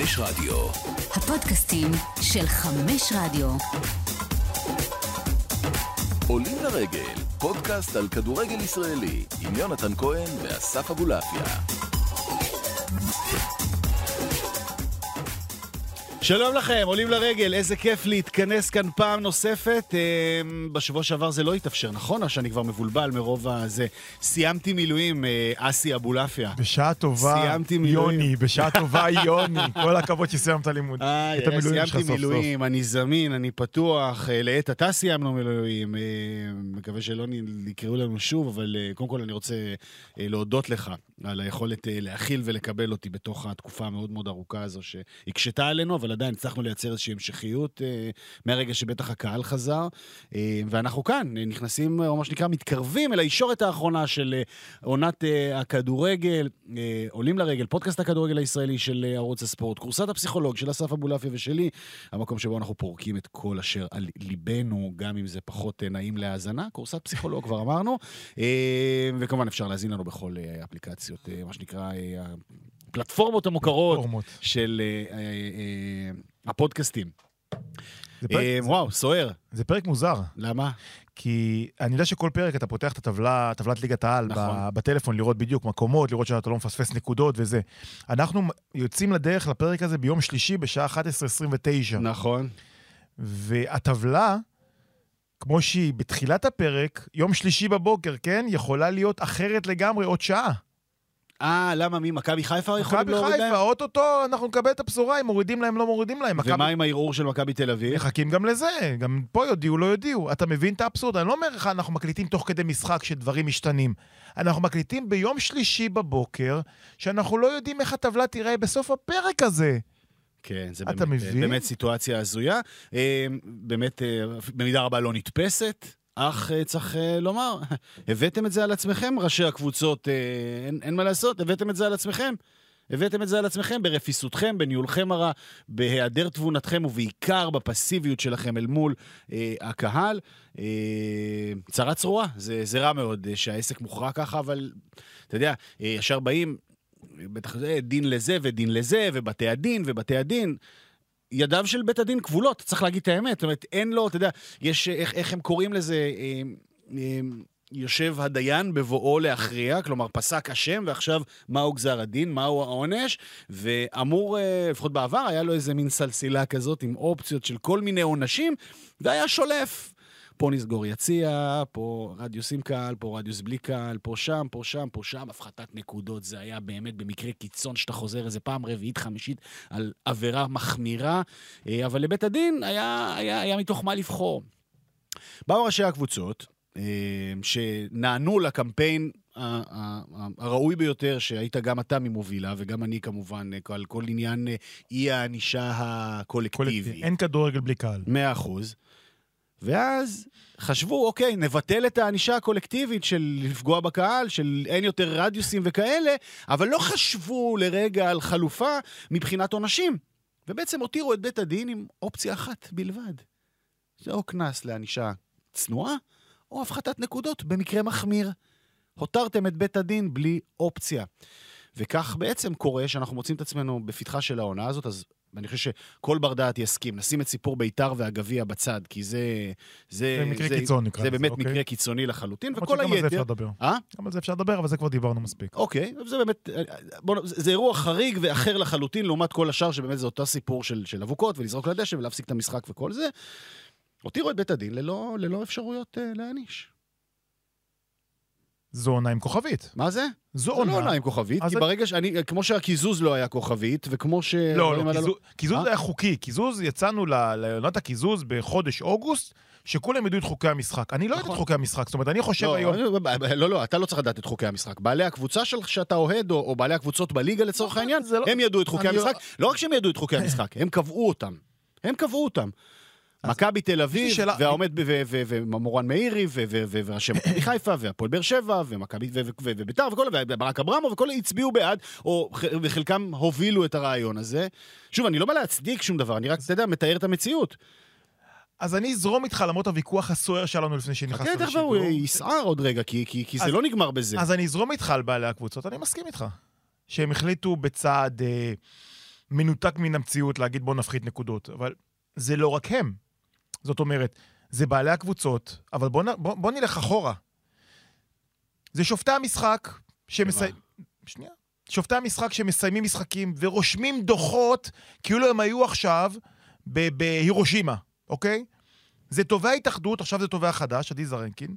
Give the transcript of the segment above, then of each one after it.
5 רדיו. הפודקאסטים של 5 רדיו. עולים לרגל, פודקאסט על כדורגל ישראלי, עם יונתן כהן ואסף אבולעפיה. שלום לכם, עולים לרגל, איזה כיף להתכנס כאן פעם נוספת. בשבוע שעבר זה לא התאפשר, נכון? שאני כבר מבולבל מרוב הזה. סיימתי מילואים, אסי אבולעפיה. בשעה טובה, יוני, בשעה טובה, יוני. כל הכבוד שסיימת לימוד. סיימתי מילואים, אני זמין, אני פתוח. לעת אתה סיימנו מילואים. מקווה שלא יקראו לנו שוב, אבל קודם כל אני רוצה להודות לך על היכולת להכיל ולקבל אותי בתוך התקופה המאוד מאוד ארוכה הזו שהקשתה עלינו, אבל עדיין הצלחנו לייצר איזושהי המשכיות מהרגע שבטח הקהל חזר, ואנחנו כאן נכנסים, או מה שנקרא, מתקרבים אל הישורת האחרונה של עונת הכדורגל, עולים לרגל, פודקאסט הכדורגל הישראלי של ערוץ הספורט, קורסת הפסיכולוג של אסף אבולעפיה ושלי, המקום שבו אנחנו פורקים את כל אשר על ליבנו, גם אם זה פחות נעים להאזנה, קורסת פסיכולוג כבר אמרנו, וכמובן אפשר להזין לנו בכל אפליקציות, מה שנקרא, פלטפורמות המוכרות של הפודקאסטים. וואו, סוער. זה פרק מוזר. למה? כי אני יודע שכל פרק אתה פותח את טבלת ליגת העל בטלפון, לראות בדיוק מקומות, לראות שאתה לא מפספס נקודות וזה. אנחנו יוצאים לדרך לפרק הזה ביום שלישי בשעה 11:29. נכון. והטבלה, כמו שהיא בתחילת הפרק, יום שלישי בבוקר, כן? יכולה להיות אחרת לגמרי עוד שעה. למה מי? מכבי חיפה יכולים להוריד להם? מכבי חיפה, אוטוטו, אנחנו נקבל את הבשורה, אם מורידים להם, לא מורידים להם. ומה עם הערעור של מכבי תל אביב? מחכים גם לזה, גם פה יודיעו, לא יודיעו. אתה מבין את האבסורד? אני לא אומר לך, אנחנו מקליטים תוך כדי משחק שדברים משתנים. אנחנו מקליטים ביום שלישי בבוקר, שאנחנו לא יודעים איך הטבלה תראה בסוף הפרק הזה. כן, זה באמת סיטואציה הזויה. באמת, במידה רבה לא נתפסת. אך צריך לומר, הבאתם את זה על עצמכם, ראשי הקבוצות, אין מה לעשות, הבאתם את זה על עצמכם. הבאתם את זה על עצמכם ברפיסותכם, בניהולכם הרע, בהיעדר תבונתכם, ובעיקר בפסיביות שלכם אל מול הקהל. צרה צרורה, זה רע מאוד שהעסק מוכרע ככה, אבל אתה יודע, ישר באים, בטח דין לזה ודין לזה, ובתי הדין ובתי הדין, ידיו של בית הדין כבולות, צריך להגיד את האמת, זאת אומרת, אין לו, אתה יודע, יש, איך הם קוראים לזה, יושב הדיין בבואו להכריע, כלומר, פסק השם, ועכשיו מהו גזר הדין, מהו העונש, ואמור, לפחות בעבר, היה לו איזה מין סלסילה כזאת, עם אופציות של כל מיני עונשים, והיה שולף. פה נסגור יציע, פה רדיוס עם קהל, פה רדיוס בלי קהל, פה שם, פה שם, פה שם, הפחתת נקודות, זה היה באמת במקרה קיצון שאתה חוזר איזה פעם רביעית, חמישית על עבירה מחמירה, אבל לבית הדין היה מתוך מה לבחור. באו ראשי הקבוצות, שנענו לקמפיין הראוי ביותר, שהיית גם אתה ממובילה, וגם אני כמובן, על כל עניין אי האנישה הקולקטיבי. אין כדורגל בלי קהל. 100%. ואז חשבו, אוקיי, נבטל את האנישה הקולקטיבית של לפגוע בקהל, של אין יותר רדיוסים וכאלה, אבל לא חשבו לרגע על חלופה מבחינת עונשים. ובעצם הותירו את בית הדין עם אופציה אחת בלבד. זה או כנס לאנישה צנועה, או הפחתת נקודות במקרה מחמיר. הותרתם את בית הדין בלי אופציה. וכך בעצם קורה שאנחנו מוצאים את עצמנו בפתחה של העונה הזאת, אז ואני חושב שכל בר דעת יסכים, נשים את סיפור ביתר והגביע בצד, כי זה מקרה קיצוני, זה באמת מקרה קיצוני לחלוטין, וכל היתר... גם על זה אפשר לדבר, אבל זה כבר דיברנו מספיק. אוקיי, זה באמת, זה אירוע חריג ואחר לחלוטין, לעומת כל השאר, שבאמת זה אותו סיפור של אבוקות, ולזרוק לדשא, ולהפסיק את המשחק וכל זה. הותירו את בית הדין ללא אפשרויות להעניש. זו עונה עם כוכבית. מה זה? זו לא עונה עם כוכבית, כי ברגע כמו שהקיזוז לא היה כוכבית, וכמו ש... לא, קיזוז היה חוקי. קיזוז, יצאנו לעונת הקיזוז בחודש אוגוסט, שכולם ידעו את חוקי המשחק. אני לא יודע את חוקי המשחק, זאת אומרת, אני חושב היום... לא, אתה לא צריך לדעת את חוקי המשחק. בעלי הקבוצה שאתה אוהד, או בעלי הקבוצות בליגה לצורך העניין, הם ידעו את חוקי המשחק. לא רק שהם ידעו את חוקי המשחק, הם קבעו אותם. מכבי תל אביב, והעומד ומורן מאירי, וראשי מכבי חיפה, והפועל באר שבע, ומכבי וביתר, וברק אברמוב, וכל הצביעו בעד, וחלקם הובילו את הרעיון הזה. שוב, אני לא בא להצדיק שום דבר, אני רק, אתה יודע, מתאר את המציאות. אז אני אזרום איתך למרות הוויכוח הסוער שלנו לפני שנכנסת לשידור. כן, הוא יסער עוד רגע, כי זה לא נגמר בזה. אז אני אזרום איתך על בעלי הקבוצות, אני מסכים איתך. שהם החליטו בצעד מנותק מן המציאות להגיד בוא נפחית נקודות, אבל זה לא רק הם. זאת אומרת, זה בעלי הקבוצות, אבל בוא נלך אחורה. זה שופטי המשחק שופטי המשחק שמסיימים משחקים ורושמים דוחות כאילו הם היו עכשיו בהירושימה, אוקיי? זה תובע התאחדות, עכשיו זה תובע חדש, עדי זרנקין,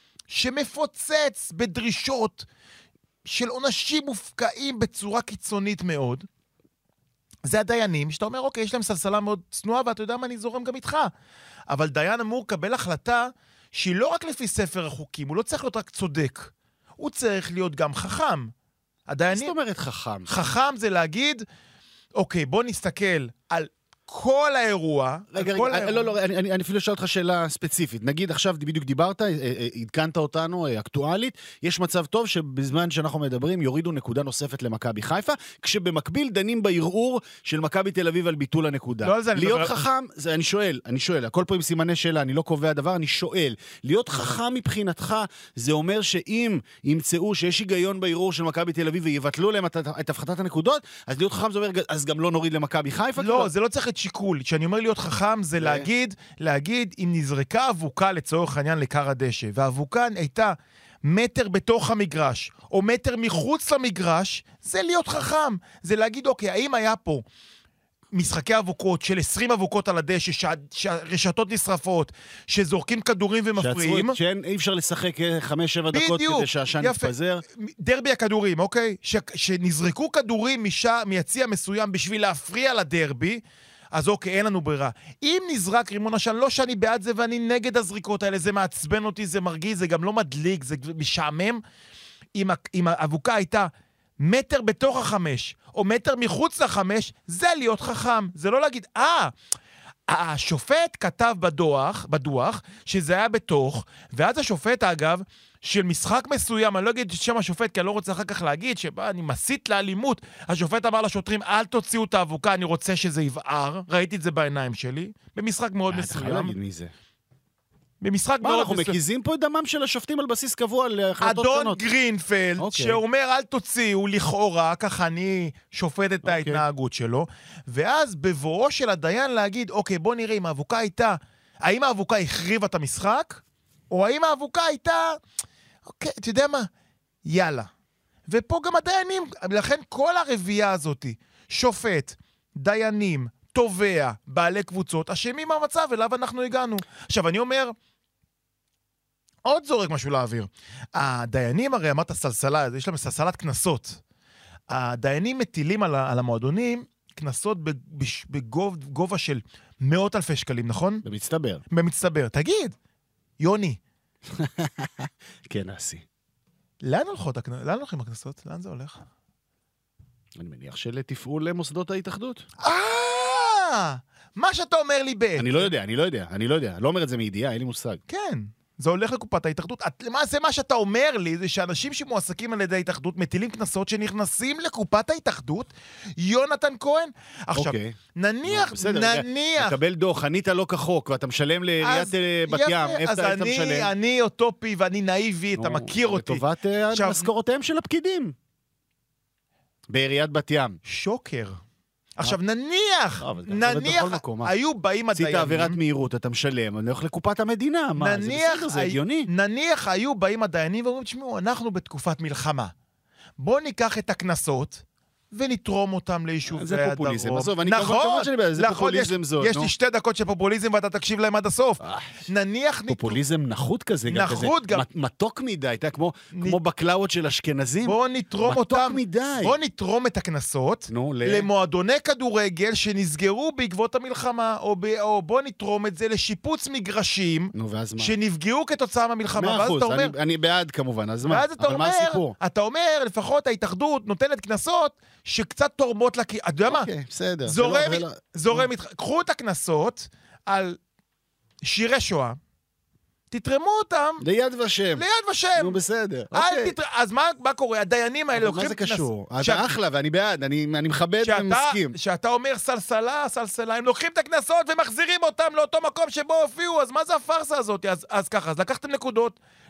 שמפוצץ בדרישות של עונשים מופקעים בצורה קיצונית מאוד. זה הדיינים, שאתה אומר, אוקיי, יש להם סלסלה מאוד צנועה, ואתה יודע מה, אני זורם גם איתך. אבל דיין אמור לקבל החלטה שהיא לא רק לפי ספר החוקים, הוא לא צריך להיות רק צודק, הוא צריך להיות גם חכם. הדיינים... זאת אומרת חכם. חכם זה להגיד, אוקיי, בוא נסתכל על כל האירוע. רגע, לא, אני אפילו אשאל אותך שאלה ספציפית. נגיד, עכשיו בדיוק דיברת, עדכנת אותנו, אקטואלית, יש מצב טוב שבזמן שאנחנו מדברים יורידו נקודה נוספת למכבי חיפה, כשבמקביל דנים בערעור של מכבי תל אביב על ביטול הנקודה. לא על זה אני להיות מדבר... חכם, זה, אני שואל, הכל פה עם סימני שאלה, אני לא קובע דבר, אני שואל. להיות חכם מבחינתך, זה אומר שאם ימצאו שיש היגיון בערעור של מכבי תל אביב ויבטלו להם את הפחתת הנקודות, אז להיות חכם זה אומר, אז גם לא נוריד למכבי חיפה? לא, זה לא צריך שיקול. כשאני אומר להיות חכם זה להגיד אם נזרקה אבוקה לצורך העניין לקר הדשא, והאבוקה הייתה מטר בתוך המגרש, או מטר מחוץ למגרש, זה להיות חכם. זה להגיד, אוקיי, האם היה פה משחקי אבוקות של 20 אבוקות על הדשא, שהרשתות נשרפות, שזורקים כדורים ומפריעים. שאי אפשר לשחק 5-7 דקות כדי שהשן יתפזר. דרבי הכדורים, אוקיי? שנזרקו כדורים מיציע מסוים בשביל להפריע לדרבי, אז אוקיי, אין לנו ברירה. אם נזרק רימון עשן, לא שאני בעד זה ואני נגד הזריקות האלה, זה מעצבן אותי, זה מרגיז, זה גם לא מדליק, זה משעמם. אם האבוקה הייתה מטר בתוך 5, או מטר מחוץ 5, זה להיות חכם. זה לא להגיד, השופט כתב בדוח, שזה היה בתוך, ואז השופט, אגב, של משחק מסוים, אני לא אגיד שם השופט, כי אני לא רוצה אחר כך להגיד, שאני מסית לאלימות, השופט אמר לשוטרים, אל תוציאו את האבוקה, אני רוצה שזה יבער, ראיתי את זה בעיניים שלי, במשחק מאוד מסוים. אתה חייב להגיד מי זה. במשחק מאוד אנחנו מקיזים פה את דמם של השופטים על בסיס קבוע להחלטות אדון שונות. גרינפלד, שאומר אל תוציאו לכאורה, ככה אני שופט את ההתנהגות שלו, ואז בבואו של הדיין להגיד, אוקיי, בוא נראה אם האבוקה הייתה, האם האבוקה החריבה את המשחק, או האם האבוקה הייתה, אוקיי, אתה יודע מה? יאללה. ופה גם הדיינים, לכן כל הרביעה הזאת, שופט, דיינים, תובע, בעלי קבוצות, אשמים מהמצב אליו אנחנו הגענו. עכשיו, אני אומר, עוד זורק משהו לאוויר. הדיינים, הרי אמרת סלסלה, יש להם סלסלת כנסות. הדיינים מטילים על המועדונים כנסות בגובה של 100,000 שקלים, נכון? במצטבר. במצטבר. תגיד, יוני. כן, נעשי. לאן הולכים הכנסות? לאן זה הולך? אני מניח שלתפעול מוסדות ההתאחדות. מה שאתה אומר לי אני לא יודע. לא אומר את זה מידיעה, אין לי מושג. כן, זה הולך לקופת ההתאחדות. למעשה מה שאתה אומר לי זה שאנשים שמועסקים על ידי ההתאחדות מטילים כנסות שנכנסים לקופת ההתאחדות. יונתן כהן. עכשיו, נניח... מקבל דוח, ענית לא כחוק, ואתה משלם לעיריית בת ים. אז אני אוטופי ואני נאיבי, אתה מכיר אותי. לטובת משכורותיהם של הפקידים. בעיריית בת ים. שוקר. עכשיו, נניח, היו באים הדיינים... עשית עבירת מהירות, אתה משלם, אני הולך לקופת המדינה, מה, זה בסדר, זה הגיוני. נניח, היו באים הדיינים ואומרים, תשמעו, אנחנו בתקופת מלחמה. בואו ניקח את הכנסות ונתרום אותם ליישוב הדרום. זה פופוליזם, עזוב, אני כמובן שאני בעד, זה פופוליזם זאת. יש לי 2 דקות של פופוליזם ואתה תקשיב להם עד הסוף. נניח... פופוליזם נחות כזה, נחות גם. מתוק מדי, כמו בקלאות של אשכנזים. בואו נתרום אותם. בואו נתרום את הכנסות למועדוני כדורגל שנסגרו בעקבות המלחמה, או בואו נתרום את זה לשיפוץ מגרשים שנפגעו כתוצאה מהמלחמה. 100%, אני בעד כמובן, אז מה? אבל מה הסיפור? אתה אומר, לפחות ההתאחדות נותנת כנסות שקצת תורמות אתה יודע מה? בסדר. זורם, קחו את הכנסות על שירי שואה, תתרמו אותם. ליד ושם. נו, בסדר. אז מה קורה? הדיינים האלה לוקחים כנסות. מה זה קשור? אתה אחלה ואני בעד, אני מכבד ומסכים. שאתה אומר סלסלה, הם לוקחים את הכנסות ומחזירים אותם לאותו מקום שבו הופיעו, אז מה זה הפרסה הזאת? אז ככה, אז לקחתם נקודות,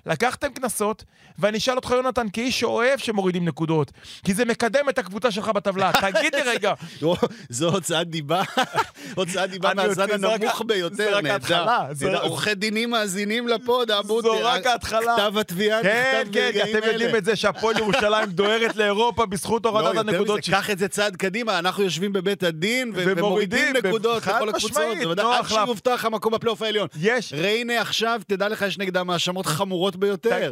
לקחתם כנסות, ואני אשאל אותך, יונתן, כאיש שאוהב שמורידים נקודות, כי זה מקדם את הקבוצה שלך בטבלה. תגיד לי רגע. זו הוצאת דיבה, הוצאת דיבה מהזן הנמוך ביותר, נהדר. עורכי דינים מאזינים לפוד, זו רק ההתחלה. כתב התביעה כן, כן, אתם יודעים את זה שהפועל ירושלים דוהרת לאירופה בזכות הורדת הנקודות. קח את זה צעד קדימה, אנחנו יושבים בבית הדין ומורידים נקודות לכל הקבוצות. עד שיובטח המקום בפלייאוף העליון. יש. ריינה עכשיו, תדע לך, יש נגדם האשמות חמורות ביותר.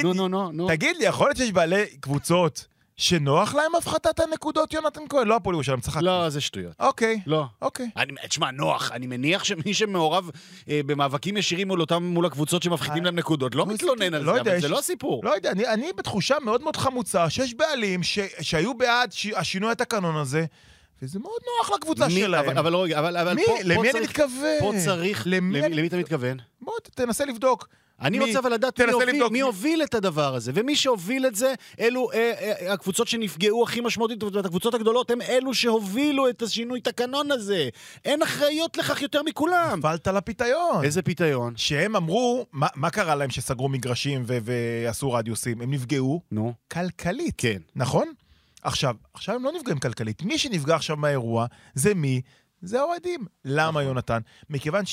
תגיד לי, יכול להיות שיש בעלי קבוצות שנוח להם הפחתת הנקודות, יונתן כהן? לא הפועל ירושלים, צחקתי. לא, זה שטויות. אוקיי. לא. אוקיי. תשמע, נוח, אני מניח שמי שמעורב במאבקים ישירים מול הקבוצות שמפחיתים להם נקודות, לא מתלונן על זה, אבל זה לא סיפור. לא יודע, אני בתחושה מאוד מאוד חמוצה, שיש בעלים שהיו בעד השינוי התקנון הזה, וזה מאוד נוח לקבוצה שלהם. אבל רגע, אבל למי אני מתכוון? פה צריך, למי אתה מתכוון? בוא, תנסה לבדוק. אני רוצה אבל לדעת מי הוביל את הדבר הזה, ומי שהוביל את זה, אלו הקבוצות שנפגעו הכי משמעותית, והקבוצות הגדולות הם אלו שהובילו את השינוי תקנון הזה. אין אחראיות לכך יותר מכולם. נפלת לפיתיון. איזה פיתיון? שהם אמרו, מה קרה להם שסגרו מגרשים ועשו רדיוסים? הם נפגעו כלכלית. כן. נכון? עכשיו הם לא נפגעים כלכלית. מי שנפגע עכשיו מהאירוע, זה מי? זה האוהדים. למה, יונתן? מכיוון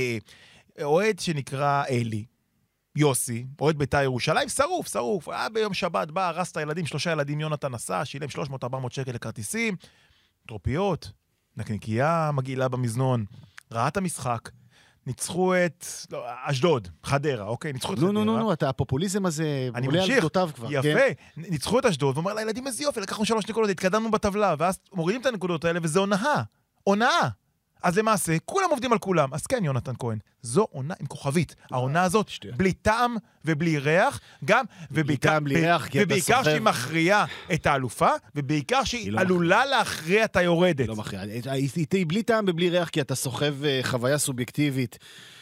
שהאוהד שנקרא אלי, יוסי, אוהד בית"ר ירושלים, שרוף. ביום שבת בא, הרס את הילדים, 3 ילדים, יונתן נסע, שילם 300-400 שקל לכרטיסים, טרופיות, נקניקייה מגעילה במזנון, ראה את המשחק, ניצחו את אשדוד, חדרה, אוקיי? ניצחו את חדרה. נו, אתה הפופוליזם הזה עולה על גדותיו כבר. יפה, ניצחו את אשדוד, ואומר לילדים איזה יופי, לקחנו 3 נקודות, התקדמנו בטבלה, ואז מורידים את הנקודות האלה, וזה הונאה. אז למעשה, כולם עובדים על כולם. אז כן, יונתן כהן, זו עונה עם כוכבית. העונה הזאת, בלי טעם ובלי ריח, גם, ובעיקר שהיא מכריעה את האלופה, ובעיקר שהיא עלולה להכריע את היורדת. לא מכריעה. היא בלי טעם ובלי ריח, כי אתה סוחב חוויה סובייקטיבית.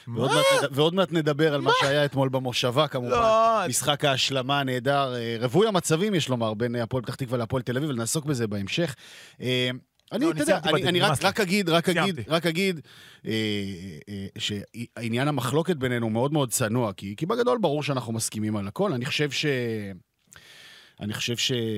ועוד מעט נדבר על מה שהיה אתמול במושבה, כמובן. משחק ההשלמה נהדר. רבוי המצבים, יש לומר, בין הפועל פתח תקווה להפועל תל אביב, ונעסוק בזה בהמשך. אני רק אגיד שעניין המחלוקת בינינו מאוד מאוד צנוע, כי בגדול ברור שאנחנו מסכימים על הכל. אני חושב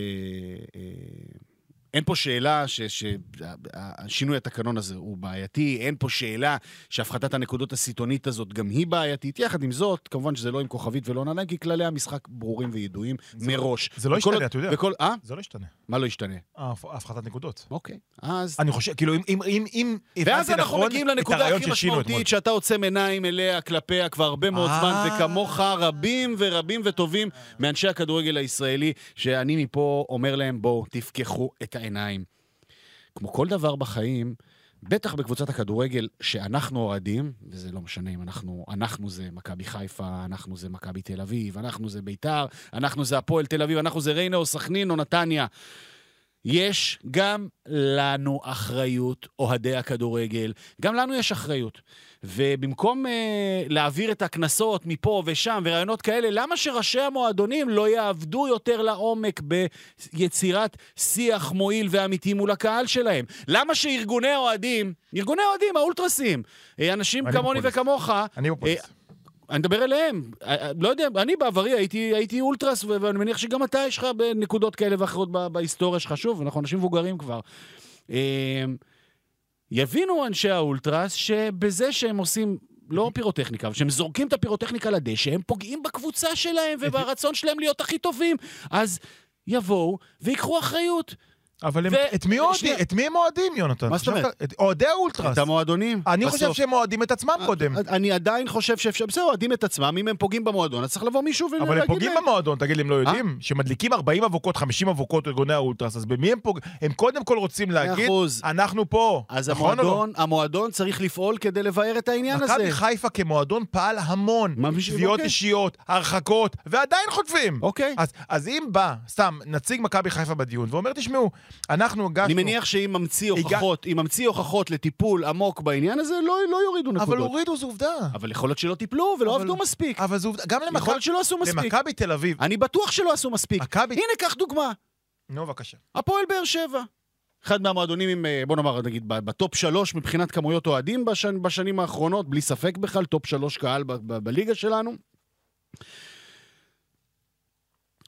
אין פה שאלה שהשינוי התקנון הזה הוא בעייתי, אין פה שאלה שהפחתת הנקודות הסיטונית הזאת גם היא בעייתית. יחד עם זאת, כמובן שזה לא עם כוכבית ולא נעליים, כי כללי המשחק ברורים וידועים מראש. זה לא ישתנה, אתה יודע. זה לא ישתנה. מה לא ישתנה? הפחתת נקודות. אוקיי. אז אני חושב, כאילו, אם ואז אנחנו מגיעים לנקודה הכי משמעותית, שאתה עוצם עיניים אליה, כלפיה כבר הרבה מאוד זמן, וכמוך רבים ורבים וטובים מאנשי הכדורגל הישראלי, שאני מפה אומר להם, בואו, תפקחו את העיניים. כמו כל דבר בחיים, בטח בקבוצת הכדורגל שאנחנו אוהדים, וזה לא משנה אם אנחנו זה מכבי חיפה, אנחנו זה מכבי תל אביב, אנחנו זה בית"ר, אנחנו זה הפועל תל אביב, אנחנו זה ריינה או סכנין או נתניה. יש גם לנו אחריות, אוהדי הכדורגל, גם לנו יש אחריות. ובמקום להעביר את הכנסות מפה ושם ורעיונות כאלה, למה שראשי המועדונים לא יעבדו יותר לעומק ביצירת שיח מועיל ואמיתי מול הקהל שלהם? למה שארגוני אוהדים, האולטרסים, אנשים כמוני וכמוך, אני מדבר אליהם, לא יודע, אני בעברי הייתי אולטרס, ואני מניח שגם אתה יש לך בנקודות כאלה ואחרות בהיסטוריה שלך, שוב, אנחנו אנשים מבוגרים כבר. יבינו אנשי האולטרס שבזה שהם עושים לא פירוטכניקה, אבל שהם זורקים את הפירוטכניקה לדשא, הם פוגעים בקבוצה שלהם וברצון שלהם להיות הכי טובים, אז יבואו ויקחו אחריות. אבל את מי הם אוהדים, יונתן? מה זאת אומרת? אוהדי האולטרס. את המועדונים. אני חושב שהם אוהדים את עצמם קודם. אני עדיין חושב שאפשר, בסדר, אוהדים את עצמם, אם הם פוגעים במועדון, אז צריך לבוא מישהו ולהגיד להם. אבל הם פוגעים במועדון, תגיד לי, הם לא יודעים? שמדליקים 40 אבוקות, 50 אבוקות ארגוני האולטרס, אז במי הם פוגעים? הם קודם כל רוצים להגיד, אנחנו פה. אז המועדון צריך לפעול כדי לבאר את העניין הזה. מכבי חיפה כמועדון פעל המון, תביעות אישיות, הרחקות, ועדיין חוטפים. אוקיי. אז אם בא, סתם, נציג מכבי חיפה בדיון, ואומר, תשמעו, אנחנו הגשנו... אני מניח שאם ממציא הוכחות לטיפול עמוק בעניין הזה, לא יורידו נקודות. אבל הורידו, זו עובדה. אבל יכול להיות שלא טיפלו ולא עבדו מספיק. אבל זו עובדה. גם יכול להיות שלא עשו מספיק. למכבי תל אביב. אני בטוח שלא עשו מספיק. הנה, קח דוגמה. נו, בבקשה. הפועל באר שבע. אחד מהמועדונים עם, בוא נאמר, נגיד, בטופ 3 מבחינת כמויות אוהדים בשנים האחרונות, בלי ספק בכלל, טופ 3 קהל בליגה שלנו.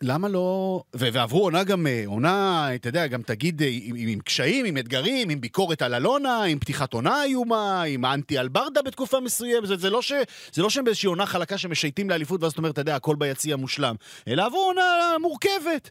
למה לא... ועברו עונה גם, עונה, אתה יודע, גם תגיד, עם קשיים, עם אתגרים, עם ביקורת על אלונה, עם פתיחת עונה איומה, עם האנטי על ברדה בתקופה מסוימת, זה לא שהם באיזושהי עונה חלקה שמשייטים לאליפות, ואז זאת אומרת, אתה יודע, הכל ביציע מושלם, אלא עברו עונה מורכבת.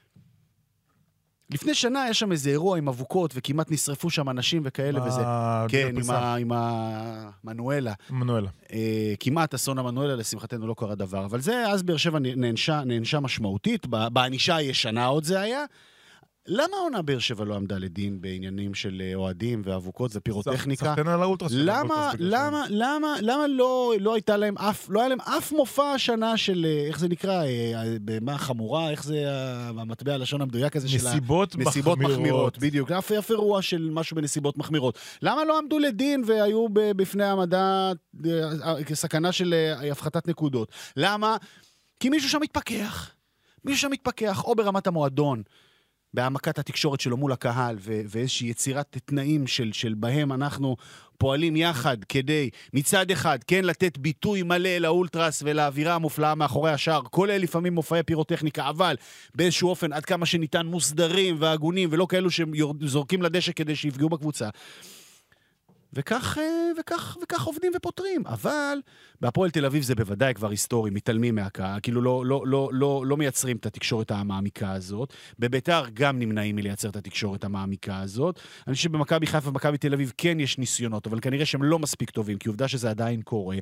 לפני שנה היה שם איזה אירוע עם אבוקות, וכמעט נשרפו שם אנשים וכאלה, וזה... כן, עם המנואלה. מנואלה. כמעט אסון המנואלה, לשמחתנו לא קרה דבר. אבל זה, אז באר שבע נענשה משמעותית, בענישה הישנה עוד זה היה. למה העונה באר שבע לא עמדה לדין בעניינים של אוהדים ואבוקות ופירוטכניקה? סחטן על האולטרס. למה לא הייתה להם לא היה להם אף מופע השנה של, איך זה נקרא, במה חמורה, איך זה המטבע הלשון המדויק הזה של נסיבות מחמירות, בדיוק, אף אירוע של משהו בנסיבות מחמירות. למה לא עמדו לדין והיו בפני העמדה סכנה של הפחתת נקודות? למה? כי מישהו שם מתפקח, או ברמת המועדון, בהעמקת התקשורת שלו מול הקהל, ואיזושהי יצירת תנאים של בהם אנחנו פועלים יחד כדי מצד אחד כן לתת ביטוי מלא לאולטרס ולאווירה המופלאה מאחורי השאר, כולל לפעמים מופעי פירוטכניקה, אבל באיזשהו אופן עד כמה שניתן מוסדרים והגונים, ולא כאלו שזורקים לדשא כדי שיפגעו בקבוצה. וכך עובדים ופותרים. אבל בהפועל תל אביב זה בוודאי כבר היסטורי, מתעלמים מהקהל, כאילו לא מייצרים את התקשורת המעמיקה הזאת. בביתר גם נמנעים מלייצר את התקשורת המעמיקה הזאת. אני חושב שבמכבי חיפה ובמכבי תל אביב כן יש ניסיונות, אבל כנראה שהם לא מספיק טובים, כי עובדה שזה עדיין קורה.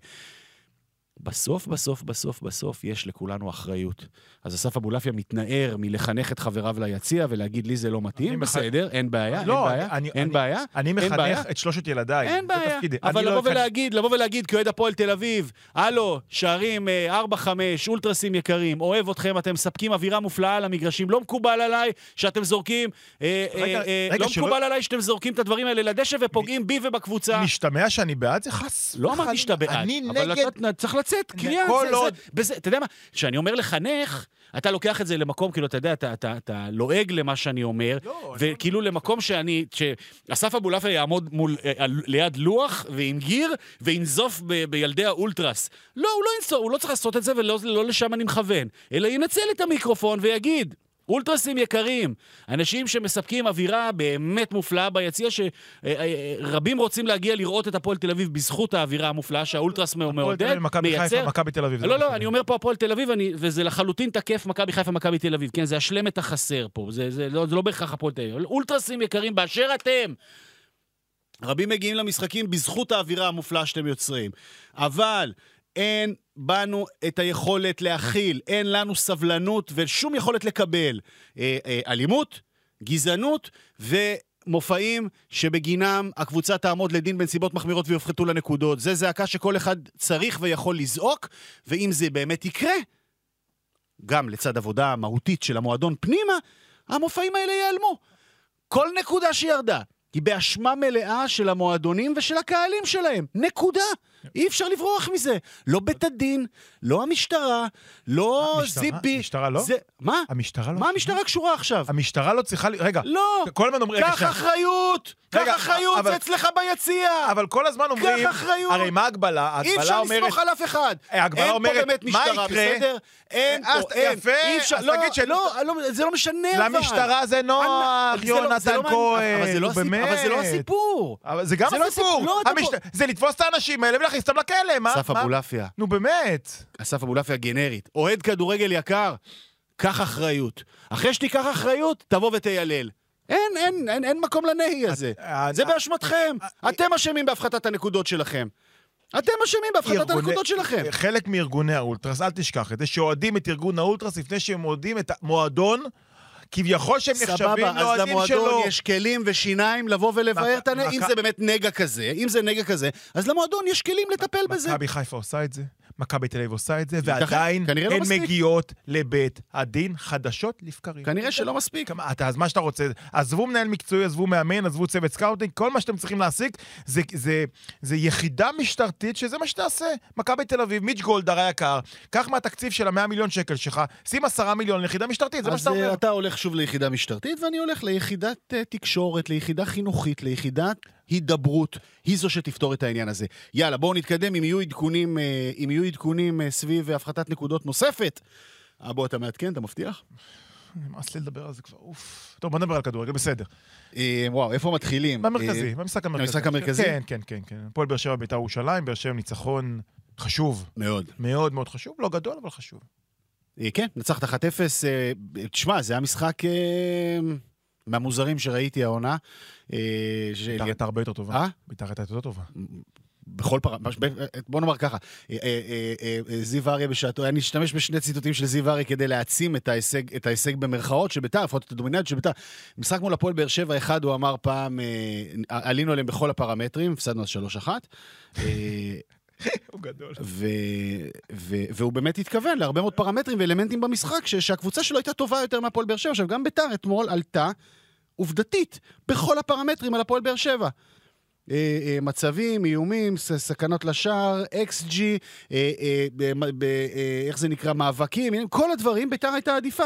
בסוף יש לכולנו אחריות. אז אסף אבולעפיה מתנער מלחנך את חבריו ליציע ולהגיד לי זה לא מתאים, בסדר, אין בעיה, אין בעיה. אני מחנך את שלושת ילדיי. אין בעיה, אבל לבוא ולהגיד כאוהד הפועל תל אביב, הלו, שערים 4-5, אולטרסים יקרים, אוהב אתכם, אתם מספקים אווירה מופלאה על המגרשים, לא מקובל עליי שאתם זורקים, לא מקובל עליי שאתם זורקים את הדברים האלה לדשא ופוגעים בי ובקבוצה. משתמע שאני בעד זה חס. לא אמרתי שאתה בעד, אבל אתה צריך לצאת, קריאה, אתה יודע מה, שאני אומר לחנך, אתה לוקח את זה למקום, כאילו, אתה יודע, אתה לועג למה שאני אומר, וכאילו למקום שאסף אבולעפיה יעמוד ליד לוח, ועם גיר, וינזוף בילדי האולטרס. לא, הוא לא צריך לעשות את זה, ולא לשם אני מכוון, אלא ינצל את המיקרופון ויגיד, אולטרסים יקרים, אנשים שמספקים אווירה באמת מופלאה ביציע, שרבים רוצים להגיע לראות את הפועל תל אביב בזכות האווירה המופלאה שהאולטרס מעודד, מייצר. מכבי תל אביב. לא, אני אומר פה הפועל תל אביב, וזה לחלוטין תקף מכבי חיפה, מכבי תל אביב, כן, זה השלם את החסר פה, זה לא בהכרח הפועל תל אביב. אולטרסים יקרים באשר אתם. רבים מגיעים למשחקים בזכות האווירה המופלאה שאתם יוצרים. אבל אין בנו את היכולת להכיל, אין לנו סבלנות ושום יכולת לקבל אלימות, גזענות ומופעים שבגינם הקבוצה תעמוד לדין בנסיבות מחמירות ויופחתו לנקודות. זה זעקה שכל אחד צריך ויכול לזעוק, ואם זה באמת יקרה, גם לצד עבודה מהותית של המועדון פנימה, המופעים האלה ייעלמו. כל נקודה שירדה היא באשמה מלאה של המועדונים ושל הקהלים שלהם. נקודה. אי אפשר לברוח מזה. לא בית הדין, לא המשטרה, לא זיפי. המשטרה לא? מה? המשטרה לא? מה המשטרה קשורה עכשיו? המשטרה לא צריכה... רגע. לא. כל הזמן אומרים... קח אחריות. קח אחריות, זה אצלך ביציע. אבל כל הזמן אומרים... קח אחריות. הרי מה ההגבלה? אי אפשר לסמוך על אף אחד. ההגבלה אומרת, אין פה באמת משטרה, בסדר? אין פה, אין. יפה, אז תגיד שלא... זה לא משנה. למשטרה זה נוח, יונתן כהן. אבל זה לא הסיפור. זה גם הסיפור. זה לתפוס את האנשים האלה ולהכניס אותם לכלא. אסף אבולעפיה. נו באמת. אסף אבולעפיה גנרית. אוהד כדורגל יקר, קח אחריות. אחרי שתיקח אחריות, תבוא ותיילל. אין מקום לנהי הזה. זה באשמתכם. אתם אשמים בהפחתת הנקודות שלכם. חלק מארגוני האולטרס, אל תשכח את זה, שאוהדים את ארגון האולטרס לפני שהם אוהדים את המועדון, כביכול שהם נחשבים לאוהדים שלו. אז למועדון יש כלים ושיניים לבוא ולבאר את הנגע, אם זה באמת נגע כזה, אז למועדון יש כלים לטפל בזה. מכבי חיפה עושה את זה, מכבי תל אביב עושה את זה, ועדיין הן מגיעות לבית הדין חדשות לבקרים. כנראה שלא מספיק. אז מה שאתה רוצה, עזבו מנהל מקצועי, עזבו מאמן, עזבו צוות סקאוטינג, כל מה שאתם צריכים להשיג, זה יחידה משטרתית שזה מה שתעשה. מכבי תל אביב, מיץ' גולדהר היקר, קח מהתקציב של ה100 מיליון שקל שלך, שים 10 מיליון ליחידה משטרתית, זה מה שאתה אומר. אז אתה הולך שוב ליחידה משטרתית, ואני הולך ליחידת תקשורת, ליחידה חינוכית, ליחידת הידברות, היא זו שתפתור את העניין הזה. יאללה, בואו נתקדם, אם יהיו עדכונים סביב הפחתת נקודות נוספת, אבו, אתה מעדכן, אתה מבטיח? נמאס לי לדבר על זה כבר, אוף. טוב, בוא נדבר על כדורגל, בסדר. וואו, איפה מתחילים? במרכזי, במשחק המרכזי. במשחק המרכזי? כן. הפועל באר שבע בית"ר ירושלים, באר שבע ניצחון חשוב. מאוד. מאוד מאוד חשוב, לא גדול, אבל חשוב. כן, נצחת 1-0. תשמע, זה היה משחק מהמוזרים שראיתי העונה. בית"ר הייתה הרבה יותר טובה. בית"ר הייתה יותר טובה. בכל בוא נאמר ככה, זיו אריה בשעתו, אני אשתמש בשני ציטוטים של זיו אריה כדי להעצים את ההישג במרכאות של בית"ר, לפחות את הדומיננטיות של בית"ר. משחק מול הפועל באר שבע, אחד הוא אמר פעם, עלינו עליהם בכל הפרמטרים, הפסדנו אז 3-1. הוא גדול. והוא באמת התכוון להרבה מאוד פרמטרים ואלמנטים במשחק, שהקבוצה שלו הייתה טובה יותר מהפועל באר שבע. עכשיו, גם בית"ר אתמול עלתה עובדתית בכל הפרמטרים על הפועל באר שבע. מצבים, איומים, סכנות לשער, XG, איך זה נקרא, מאבקים, כל הדברים, בית"ר הייתה עדיפה.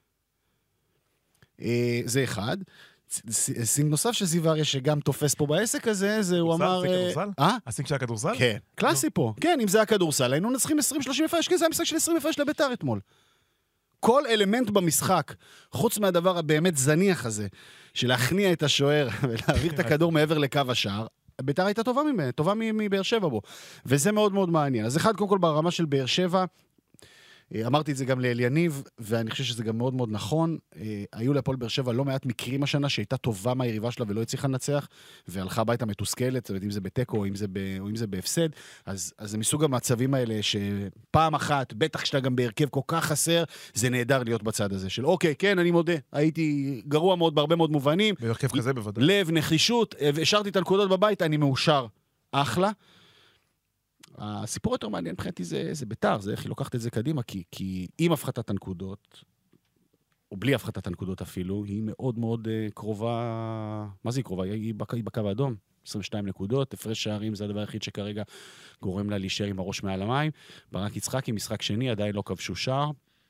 זה אחד. סינג נוסף של זיו אריה שגם תופס פה בעסק הזה, זה הוא אמר... הסינג של הכדורסל? כן, קלאסי פה. כן, אם זה הכדורסל, היינו נצחים 20-30 הפרש, כן, זה המשחק של 20 הפרש לבית"ר אתמול. כל אלמנט במשחק, חוץ מהדבר הבאמת זניח הזה, של להכניע את השוער ולהעביר את הכדור מעבר לקו השער, בית"ר הייתה טובה מבאר שבע בו. וזה מאוד מאוד מעניין. אז אחד, קודם כל, ברמה של באר שבע, אמרתי את זה גם לאליניב, ואני חושב שזה גם מאוד מאוד נכון. היו להפועל באר שבע לא מעט מקרים השנה, שהייתה טובה מהיריבה שלה ולא הצליחה לנצח, והלכה הביתה מתוסכלת, זאת אומרת, אם זה בטקו או אם זה בהפסד, אז זה מסוג המצבים האלה, שפעם אחת, בטח כשאתה גם בהרכב כל כך חסר, זה נהדר להיות בצד הזה, של אוקיי, כן, אני מודה, הייתי גרוע מאוד בהרבה מאוד מובנים. בהרכב כזה בוודאי. לב, נחישות, והשארתי את הנקודות בבית, אני מאושר. אחלה. הסיפור יותר מעניין מבחינתי זה בית"ר, זה איך היא לוקחת את זה קדימה, כי עם הפחתת הנקודות, או בלי הפחתת הנקודות אפילו, היא מאוד מאוד קרובה, מה זה היא קרובה? היא בקו האדום, 22 נקודות, הפרש שערים זה הדבר היחיד שכרגע גורם לה להישאר עם הראש מעל המים. ברק יצחקי, משחק שני, עדיין לא כבשו שער.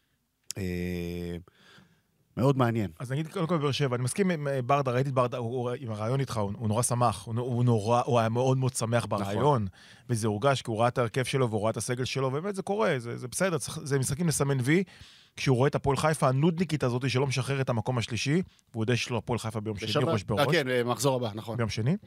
מאוד מעניין. אז נגיד קודם כל באר שבע, אני מסכים עם ברדה, ראיתי את ברדה, עם הרעיון איתך, הוא נורא שמח, הוא היה מאוד מאוד שמח ברעיון, וזה הורגש, כי הוא ראה את ההרכב שלו, והוא ראה את הסגל שלו, ובאמת זה קורה, זה בסדר, זה משחקים לסמן וי, כשהוא רואה את הפועל חיפה, הנודניקית הזאת שלא משחרר את המקום השלישי, והוא יודע שיש לו הפועל חיפה ביום שני, ראש בראש. כן, מחזור הבא, נכון. ביום שני.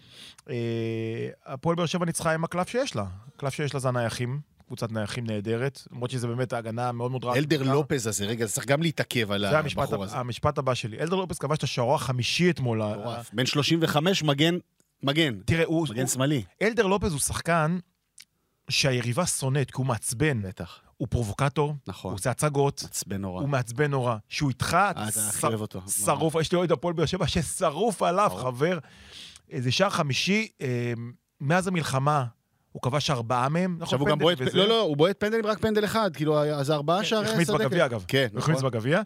הפועל באר שבע ניצחה עם הקלף שיש לה. הקלף שיש לה זה הנייחים. קבוצת נייחים נהדרת, למרות שזה באמת ההגנה מאוד מאוד רעה. אלדר לופז הזה, רגע, זה צריך גם להתעכב על הבחור הזה. זה המשפט הבא שלי. אלדר לופז כבש את השער החמישי אתמול. בין 35 מגן. תראה, מגן שמאלי. אלדר לופז הוא שחקן שהיריבה שונאת, כי הוא מעצבן. בטח. הוא פרובוקטור, נכון. הוא עושה הצגות. מעצבן נורא. הוא מעצבן נורא. שהוא איתך, שרוף, יש לי עוד הפועל באר שבע ששרוף עליו, חבר. זה שער חמישי, מאז המלחמה, הוא כבש 4 מהם. עכשיו הוא גם בועט, לא, הוא בועט פנדלים רק פנדל אחד, כאילו, אז 4 שערי סדקת. החמיץ בגביע אגב. כן, הוא החמיץ בגביע.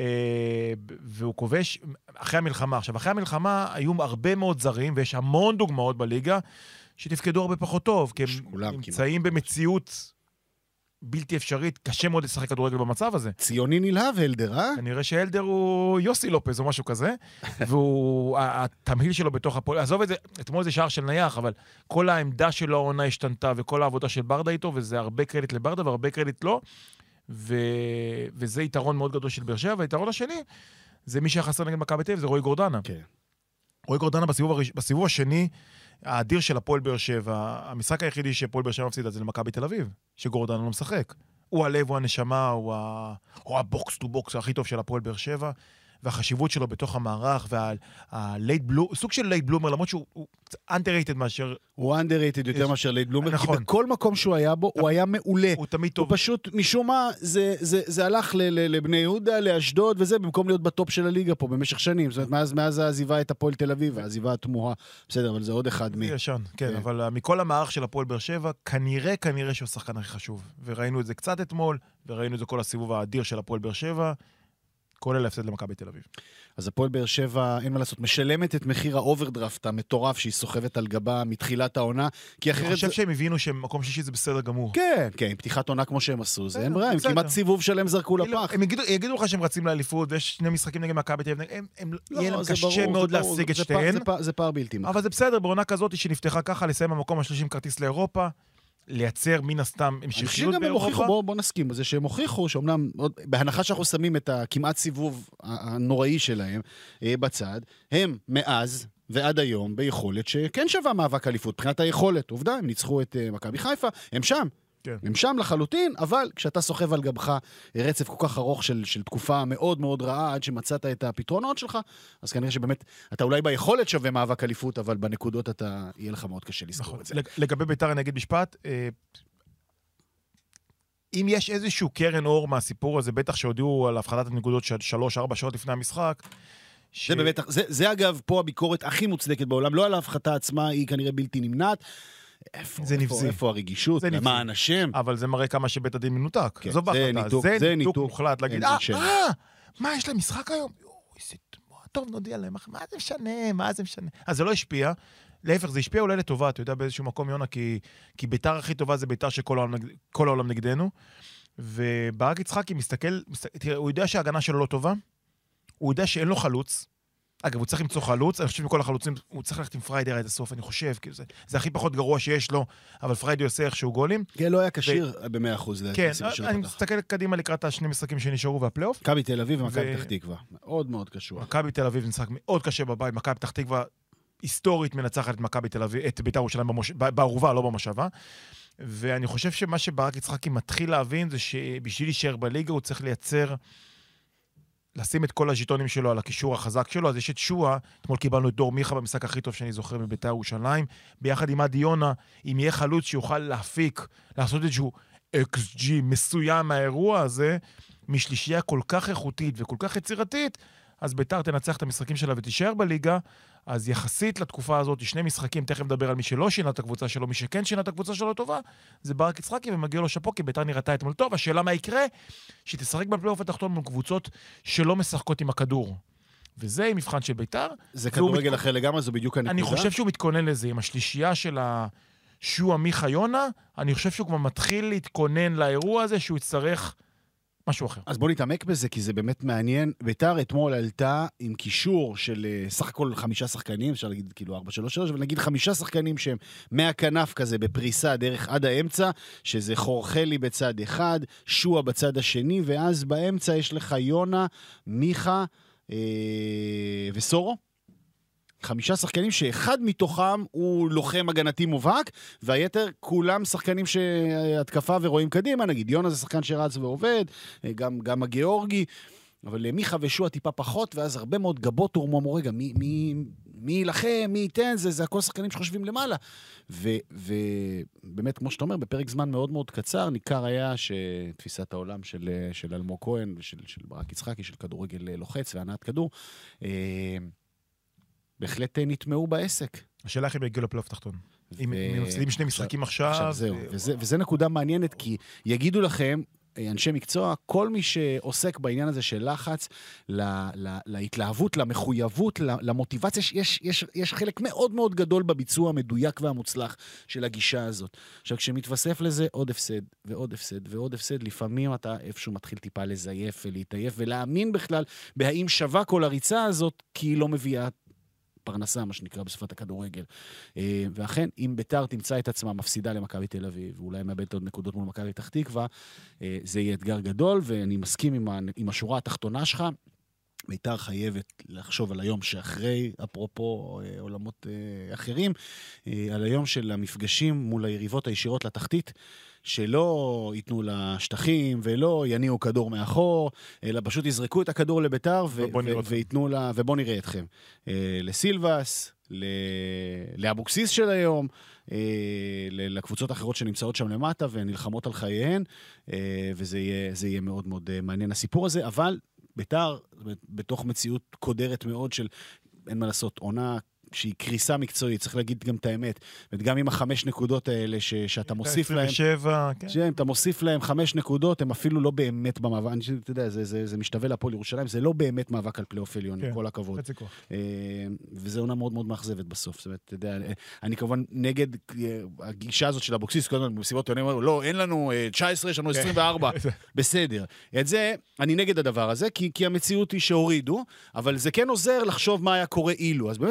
והוא כובש אחרי המלחמה. עכשיו, אחרי המלחמה היו הרבה מאוד זרים, ויש המון דוגמאות בליגה, שתפקדו הרבה פחות טוב, כי הם נמצאים במציאות בלתי אפשרית, קשה מאוד לשחק כדורגל במצב הזה. ציוני נלהב, אלדר, אה? כנראה שאלדר הוא יוסי לופז או משהו כזה, והתמהיל שלו בתוך הפועל, עזוב את זה, אתמול זה שער של נייח, אבל כל העמדה שלו העונה השתנתה, וכל העבודה של ברדה איתו, וזה הרבה קרדיט לברדה והרבה קרדיט לו, וזה יתרון מאוד גדול של באר שבע, והיתרון השני, זה מי שחסר נגד מכבי תל אביב, זה רועי גורדנה. כן. רועי גורדנה בסיבוב השני, האדיר של הפועל באר שבע, המשחק היחידי שהפועל באר שבע מפסידה זה למכבי תל אביב, שגורדנה לא משחק. הוא הלב, הוא הנשמה, הוא הבוקס טו בוקס הכי טוב של הפועל באר שבע, והחשיבות שלו בתוך המערך, סוג של לייט בלומר, למרות שהוא underrated מאשר... הוא underrated יותר מאשר לייט בלומר, כי בכל מקום שהוא היה בו, הוא היה מעולה. הוא תמיד טוב. הוא פשוט, משום מה, זה הלך לבני יהודה, לאשדוד, וזה במקום להיות בטופ של הליגה פה במשך שנים. זאת אומרת, מאז העזיבה את הפועל תל אביב, העזיבה התמוהה. בסדר, אבל זה עוד אחד זה ישן, כן, אבל מכל המערך של הפועל באר שבע, כנראה שהוא השחקן הכי חשוב. וראינו את זה קצת אתמול, וראינו את זה כל הסיבוב האדיר של הפועל באר שבע. כולל ההפסד למכבי תל אביב. אז הפועל באר שבע, אין מה לעשות, משלמת את מחיר האוברדרפט המטורף שהיא סוחבת על גבה מתחילת העונה, כי אחרת... אני חושב שהם הבינו שמקום שישי זה בסדר גמור. כן, כן, פתיחת עונה כמו שהם עשו, זה אין ברירה, הם כמעט סיבוב שלהם זרקו לפח. הם יגידו לך שהם רצים לאליפות, ויש 2 משחקים נגד מכבי תל אביב, יהיה להם קשה מאוד להשיג את שתיהן. זה פער בלתי. אבל זה בסדר, בעונה כזאת שנפתחה ככה, לסיים במקום ה-30 כרטיס לאירופה, לייצר מן הסתם המשכיות באירופה. בוא נסכים בזה שהם הוכיחו, שאומנם, בהנחה שאנחנו שמים את הכמעט סיבוב הנוראי שלהם בצד, הם מאז ועד היום ביכולת שכן שווה מאבק אליפות, מבחינת היכולת, עובדה, הם ניצחו את מכבי חיפה, הם שם. כן. הם שם לחלוטין, אבל כשאתה סוחב על גבך רצף כל כך ארוך של תקופה מאוד מאוד רעה, עד שמצאת את הפתרונות שלך, אז כנראה שבאמת, אתה אולי ביכולת שווה מאבק אליפות, אבל בנקודות יהיה לך מאוד קשה לזכור נכון. את זה. לגבי ביתר אני אגיד משפט, אם יש איזשהו קרן אור מהסיפור הזה, בטח שהודיעו על הפחתת הנקודות 3-4 שעות לפני המשחק, זה אגב פה הביקורת הכי מוצדקת בעולם, לא על ההפחתה עצמה, היא כנראה בלתי נמנעת, איפה הרגישות, למען השם. אבל זה מראה כמה שבית הדין מנותק. זו בהחלטה, זה ניתוק מוחלט. להגיד, מה יש להם משחק היום? טוב, נודיע להם, מה זה משנה? אז זה לא השפיע, להפך, זה השפיע אולי לטובה, אתה יודע, באיזשהו מקום, יונה, כי ביתר הכי טובה זה ביתר שכל העולם נגדנו, וברק יצחקי מסתכל, הוא יודע שההגנה שלו לא טובה, הוא יודע שאין לו חלוץ, אגב, הוא צריך למצוא חלוץ, אני חושב מכל החלוצים, הוא צריך ללכת עם פריידי עד הסוף, אני חושב, זה הכי פחות גרוע שיש לו, אבל פריידי עושה איכשהו גולים. כן, לא היה קשיר ב100%. כן, אני מסתכל קדימה לקראת השני משחקים שנשארו והפלייאוף. מכבי תל אביב ומכבי פתח תקווה, מאוד מאוד קשור. מכבי תל אביב נשחק מאוד קשה בבית, מכבי פתח תקווה היסטורית מנצחת את מכבי תל אביב, את בית"ר ירושלים בערובה, לא במושבה. ואני חושב שמה שברק יצחקי מתחיל להבין זה שבשביל להישאר בליגה הוא צריך לשים את כל הז'יטונים שלו על הקישור החזק שלו, אז יש את שואה, אתמול קיבלנו את דור מיכה במשחק הכי טוב שאני זוכר בבית"ר ירושלים, ביחד עם עדי יונה, אם יהיה חלוץ שיוכל להפיק, לעשות איזשהו XG מסוים מהאירוע הזה, משלישייה כל כך איכותית וכל כך יצירתית, אז בית"ר תנצח את המשחקים שלה ותישאר בליגה, אז יחסית לתקופה הזאת, שני משחקים, תכף נדבר על מי שלא שינה את הקבוצה שלו, מי שכן שינה את הקבוצה שלו טובה, זה ברק יצחקי ומגיע לו שפו, כי בית"ר נראתה אתמול טוב. השאלה מה יקרה? שתשחק בפלייאוף התחתון מול קבוצות שלא משחקות עם הכדור. וזה מבחן של בית"ר. זה כדורגל אחר לגמרי, זו בדיוק הנקודה. אני חושב שהוא מתכונן לזה, עם השלישייה של שועה מיכה יונה, אני חושב שהוא כבר מתחיל להתכונן לאירוע הזה, שהוא יצטרך משהו אחר. אז בוא נתעמק בזה, כי זה באמת מעניין. בית"ר אתמול עלתה עם קישור של סך הכל 5 שחקנים, אפשר להגיד כאילו 4-3-3, אבל נגיד 5 שחקנים שהם מהכנף כזה בפריסה דרך עד האמצע, שזה חורחלי בצד אחד, שועה בצד השני, ואז באמצע יש לך יונה, מיכה וסורו. 5 שחקנים שאחד מתוכם הוא לוחם הגנתי מובהק, והיתר כולם שחקנים שהתקפה ורואים קדימה, נגיד יונה זה שחקן שרץ ועובד, גם הגיאורגי, אבל מיכה ושועה טיפה פחות, ואז הרבה מאוד גבות הורמו, רגע, מי ילחם, מי ייתן, זה הכל שחקנים שחושבים למעלה. ובאמת, כמו שאתה אומר, בפרק זמן מאוד מאוד קצר, ניכר היה שתפיסת העולם של אלמוג כהן ושל ברק יצחקי, של כדורגל לוחץ והנעת כדור, בהחלט נטמעו בעסק. השאלה איך הם יגיעו לפלייאוף תחתון. אם מפסידים 2 משחקים עכשיו... וזה נקודה מעניינת, כי יגידו לכם, אנשי מקצוע, כל מי שעוסק בעניין הזה של לחץ, להתלהבות, למחויבות, למוטיבציה, יש חלק מאוד מאוד גדול בביצוע המדויק והמוצלח של הגישה הזאת. עכשיו, כשמתווסף לזה עוד הפסד ועוד הפסד ועוד הפסד, לפעמים אתה איפשהו מתחיל טיפה לזייף ולהתעייף, ולהאמין בכלל בהאם שווה כל הריצה הזאת, כי היא לא מביאה פרנסה, מה שנקרא בשפת הכדורגל. ואכן, אם בית"ר תמצא את עצמה מפסידה למכבי תל אביב, ואולי מאבדת עוד נקודות מול מכבי פתח תקווה, זה יהיה אתגר גדול, ואני מסכים עם השורה התחתונה שלך. בית"ר חייבת לחשוב על היום שאחרי, אפרופו עולמות אחרים, על היום של המפגשים מול היריבות הישירות לתחתית, שלא ייתנו לה שטחים ולא יניעו כדור מאחור, אלא פשוט יזרקו את הכדור לבית"ר ויתנו לה, ובוא נראה אתכם. לסילבס, לאבוקסיס של היום, לקבוצות אחרות שנמצאות שם למטה ונלחמות על חייהן, וזה יהיה מאוד מאוד מעניין הסיפור הזה, אבל בית"ר, בתוך מציאות קודרת מאוד של, אין מה לעשות, עונה שהיא קריסה מקצועית, צריך להגיד גם את האמת, וגם עם 5 נקודות האלה שאתה מוסיף להם, 27, כן. אתה מוסיף להם 5 נקודות, הם אפילו לא באמת במאבק, אתה יודע, זה משתווה להפועל ירושלים, זה לא באמת מאבק על פלייאוף עליון, עם כל הכבוד. וזה עונה מאוד מאוד מאכזבת בסוף, זאת אומרת, אתה יודע, אני כמובן נגד הגישה הזאת של אבוקסיס, כל הזמן במסיבות עיתונאים, לא, אין לנו 19, יש לנו 24, בסדר. את זה, אני נגד הדבר הזה, כי המציאות היא שהורידו, אבל זה כן עוזר לחשוב מה היה קורה אילו. אז במשך רוב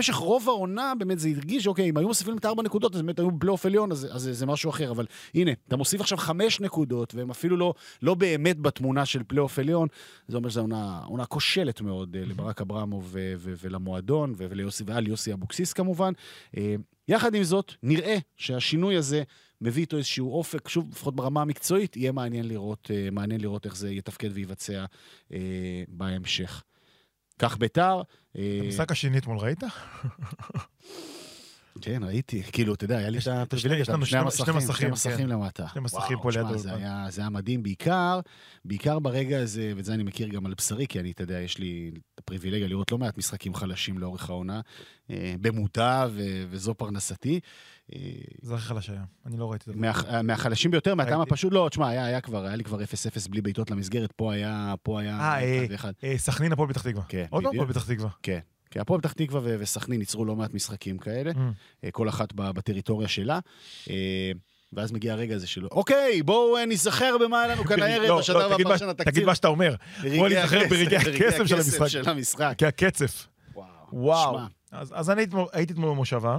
רוב העונה, באמת זה הרגיש, אוקיי, אם היו מוסיפים את 4 נקודות, אז באמת היו בפלייאוף עליון, אז זה משהו אחר, אבל הנה, אתה מוסיף עכשיו 5 נקודות, והם אפילו לא באמת בתמונה של פלייאוף עליון, זה אומר שזו עונה כושלת מאוד לברק אברמוב ולמועדון, ועל יוסי אבוקסיס כמובן. יחד עם זאת, נראה שהשינוי הזה מביא איתו איזשהו אופק, שוב, לפחות ברמה המקצועית, יהיה מעניין לראות איך זה יתפקד ויבצע בהמשך. כך ביתר. המשחק השני אתמול ראית? כן, ראיתי. כאילו, אתה יודע, היה לי את הפריבילגיה, יש לנו שני מסכים למטה. שני מסכים פה ליד זה היה מדהים, בעיקר ברגע הזה, ואת זה אני מכיר גם על בשרי, כי אני, אתה יודע, יש לי את הפריבילגיה לראות לא מעט משחקים חלשים לאורך העונה, במודע, וזו פרנסתי. זה הכי חלש היה, אני לא ראיתי את זה. מהחלשים ביותר, מהטעם הפשוט לא, תשמע, היה לי כבר 0-0 בלי בעיטות למסגרת, פה היה... סכנין הפועל פתח תקווה. עוד לא הפועל פתח תקווה. כן. כי הפועל פתח תקווה וסכנין ייצרו לא מעט משחקים כאלה, כל אחת בטריטוריה שלה, ואז מגיע הרגע הזה שלו. אוקיי, בואו נזכר במה היה לנו כאן הערב, בשדר והפרשן התקציב. תגיד מה שאתה אומר. בואו נזכר ברגעי הקצב של המשחק. כי הקצף. וואו. אז אני הייתי אתמול במושבה.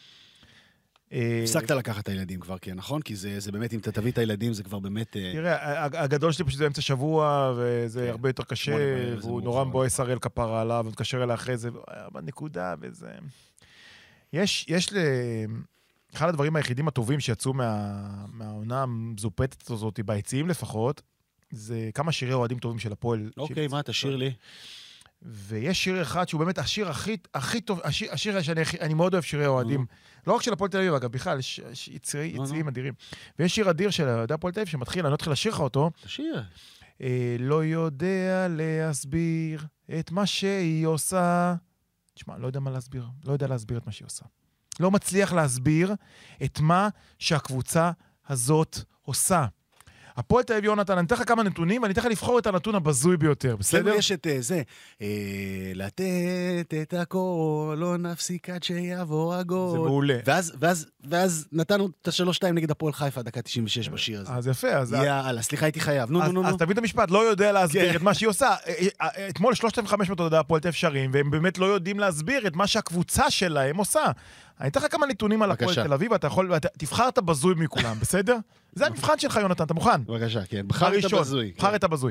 הפסקת לקחת את הילדים כבר, נכון? כי זה באמת, אם אתה תביא את הילדים, זה כבר באמת... תראה, הגדול שלי פשוט זה אמצע שבוע, וזה הרבה יותר קשה, והוא נורא מבואס הראל כפרה עליו, ומתקשר אליי אחרי זה, בנקודה, וזה... יש אחד הדברים היחידים הטובים שיצאו מהעונה המזופטת הזאת, ביציעים לפחות, זה כמה שירי אוהדים טובים של הפועל. אוקיי, מה, תשאיר לי. ויש שיר אחד שהוא באמת השיר הכי טוב, השיר שאני מאוד אוהב שירי אוהדים, לא רק של הפועל תל אביב, אגב, בכלל, יש יציאים אדירים. ויש שיר אדיר של הפועל תל אביב שמתחיל, אני לא אתחיל לשיר לך אותו. תשאיר. לא יודע להסביר את מה שהיא עושה. תשמע, לא יודע מה להסביר, לא יודע להסביר את מה שהיא עושה. לא מצליח להסביר את מה שהקבוצה הזאת עושה. הפועל תל אביב יונתן, אני אתן לך כמה נתונים, ואני אתן לך לבחור את הנתון הבזוי ביותר, בסדר? יש את זה, לתת את הכל, לא נפסיק עד שיעבור הגול. זה מעולה. ואז נתנו את 3-2 נגד הפועל חיפה, דקה 96 בשיר הזה. אז יפה, אז... יאללה, סליחה, הייתי חייב. נו. אז תביא את המשפט, לא יודע להסביר את מה שהיא עושה. אתמול 3,500 הודעה הפועל תל אביב שרים, והם באמת לא יודעים להסביר את מה שהקבוצה שלהם עושה. אני אתן לך כמה נתונים על הפועל תל אביב, תבחר את הבזוי מכולם, בסדר? זה המבחן שלך, יונתן, אתה מוכן? בבקשה, כן. בחר את הבזוי.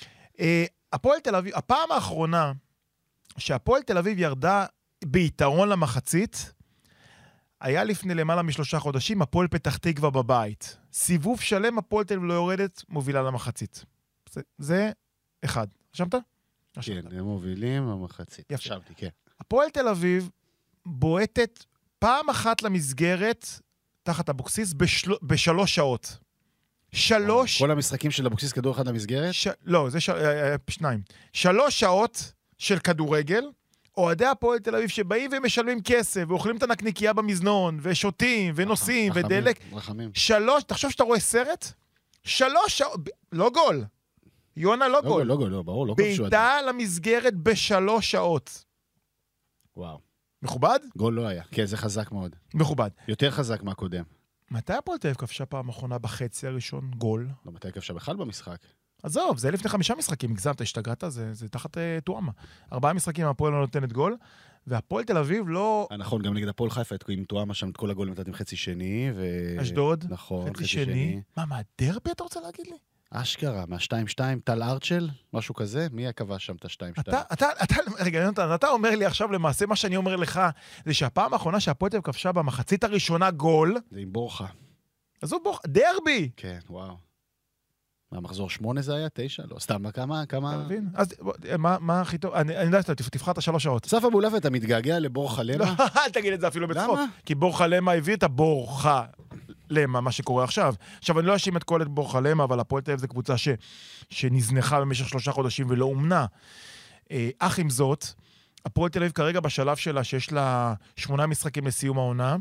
הפועל תל אביב, הפעם האחרונה שהפועל תל אביב ירדה ביתרון למחצית, היה לפני למעלה מ3 חודשים, הפועל פתח תקווה בבית. סיבוב שלם, הפועל תל אביב לא יורדת, מובילה למחצית. זה אחד. רשמת? כן, הם מובילים למחצית. רשמתי, כן. הפועל תל אביב בועטת פעם אחת למסגרת תחת אבוקסיס ב3 שעות. 3... כל המשחקים של אבוקסיס כדור אחד למסגרת? לא, זה 2. 3 שעות של כדורגל, אוהדי הפועל תל אביב שבאים ומשלמים כסף, ואוכלים את הנקניקייה במזנון, ושותים, ונוסעים, ודלק. 3, תחשוב שאתה רואה סרט? 3 שעות, לא גול. יונה לא גול. לא גול, ברור, לא גול. בעיטה למסגרת ב3 שעות. וואו. מכובד? גול לא היה. כן, זה חזק מאוד. מכובד. יותר חזק מהקודם. מתי הפועל תל אביב כבשה פעם אחרונה בחצי הראשון גול? לא, מתי כבשה בכלל במשחק? עזוב, זה לפני 5 משחקים, הגזמת, השתגעת, זה תחת תואמה. 4 משחקים הפועל לא נותנת גול, והפועל תל אביב לא... נכון, גם נגד הפועל חיפה, עם תואמה שם את כל הגולים נתתם חצי שני, אשדוד, נכון, חצי שני. מה, הדרבי אתה רוצה להגיד לי? אשכרה, מה-2-2, טל ארצ'ל, משהו כזה? מי הקבע שם את ה-2-2? רגע, יונתן, אתה אומר לי עכשיו למעשה, מה שאני אומר לך, זה שהפעם האחרונה שהפועל תל אביב כבשה במחצית הראשונה גול... זה עם בורחה. אז הוא בורחה, דרבי! כן, וואו. מה, מחזור 8 זה היה? 9? לא, סתם, כמה? אתה מבין? אז מה הכי טוב? אני יודע, תבחר את 3 שעות. סף אבולעפיה, אתה מתגעגע לבורחה למה? לא, אל תגיד את זה אפילו בצחוק. כי בורחה למה הביא את הבורחה למה, מה שקורה עכשיו. עכשיו, אני לא אשים את כל את בורחה למה, אבל הפועל תל אביב זה קבוצה שנזנחה במשך 3 חודשים ולא אומנה. אך עם זאת, הפועל תל אביב כרגע בשלב שלה, שיש לה 8 משחקים לסיום העונה,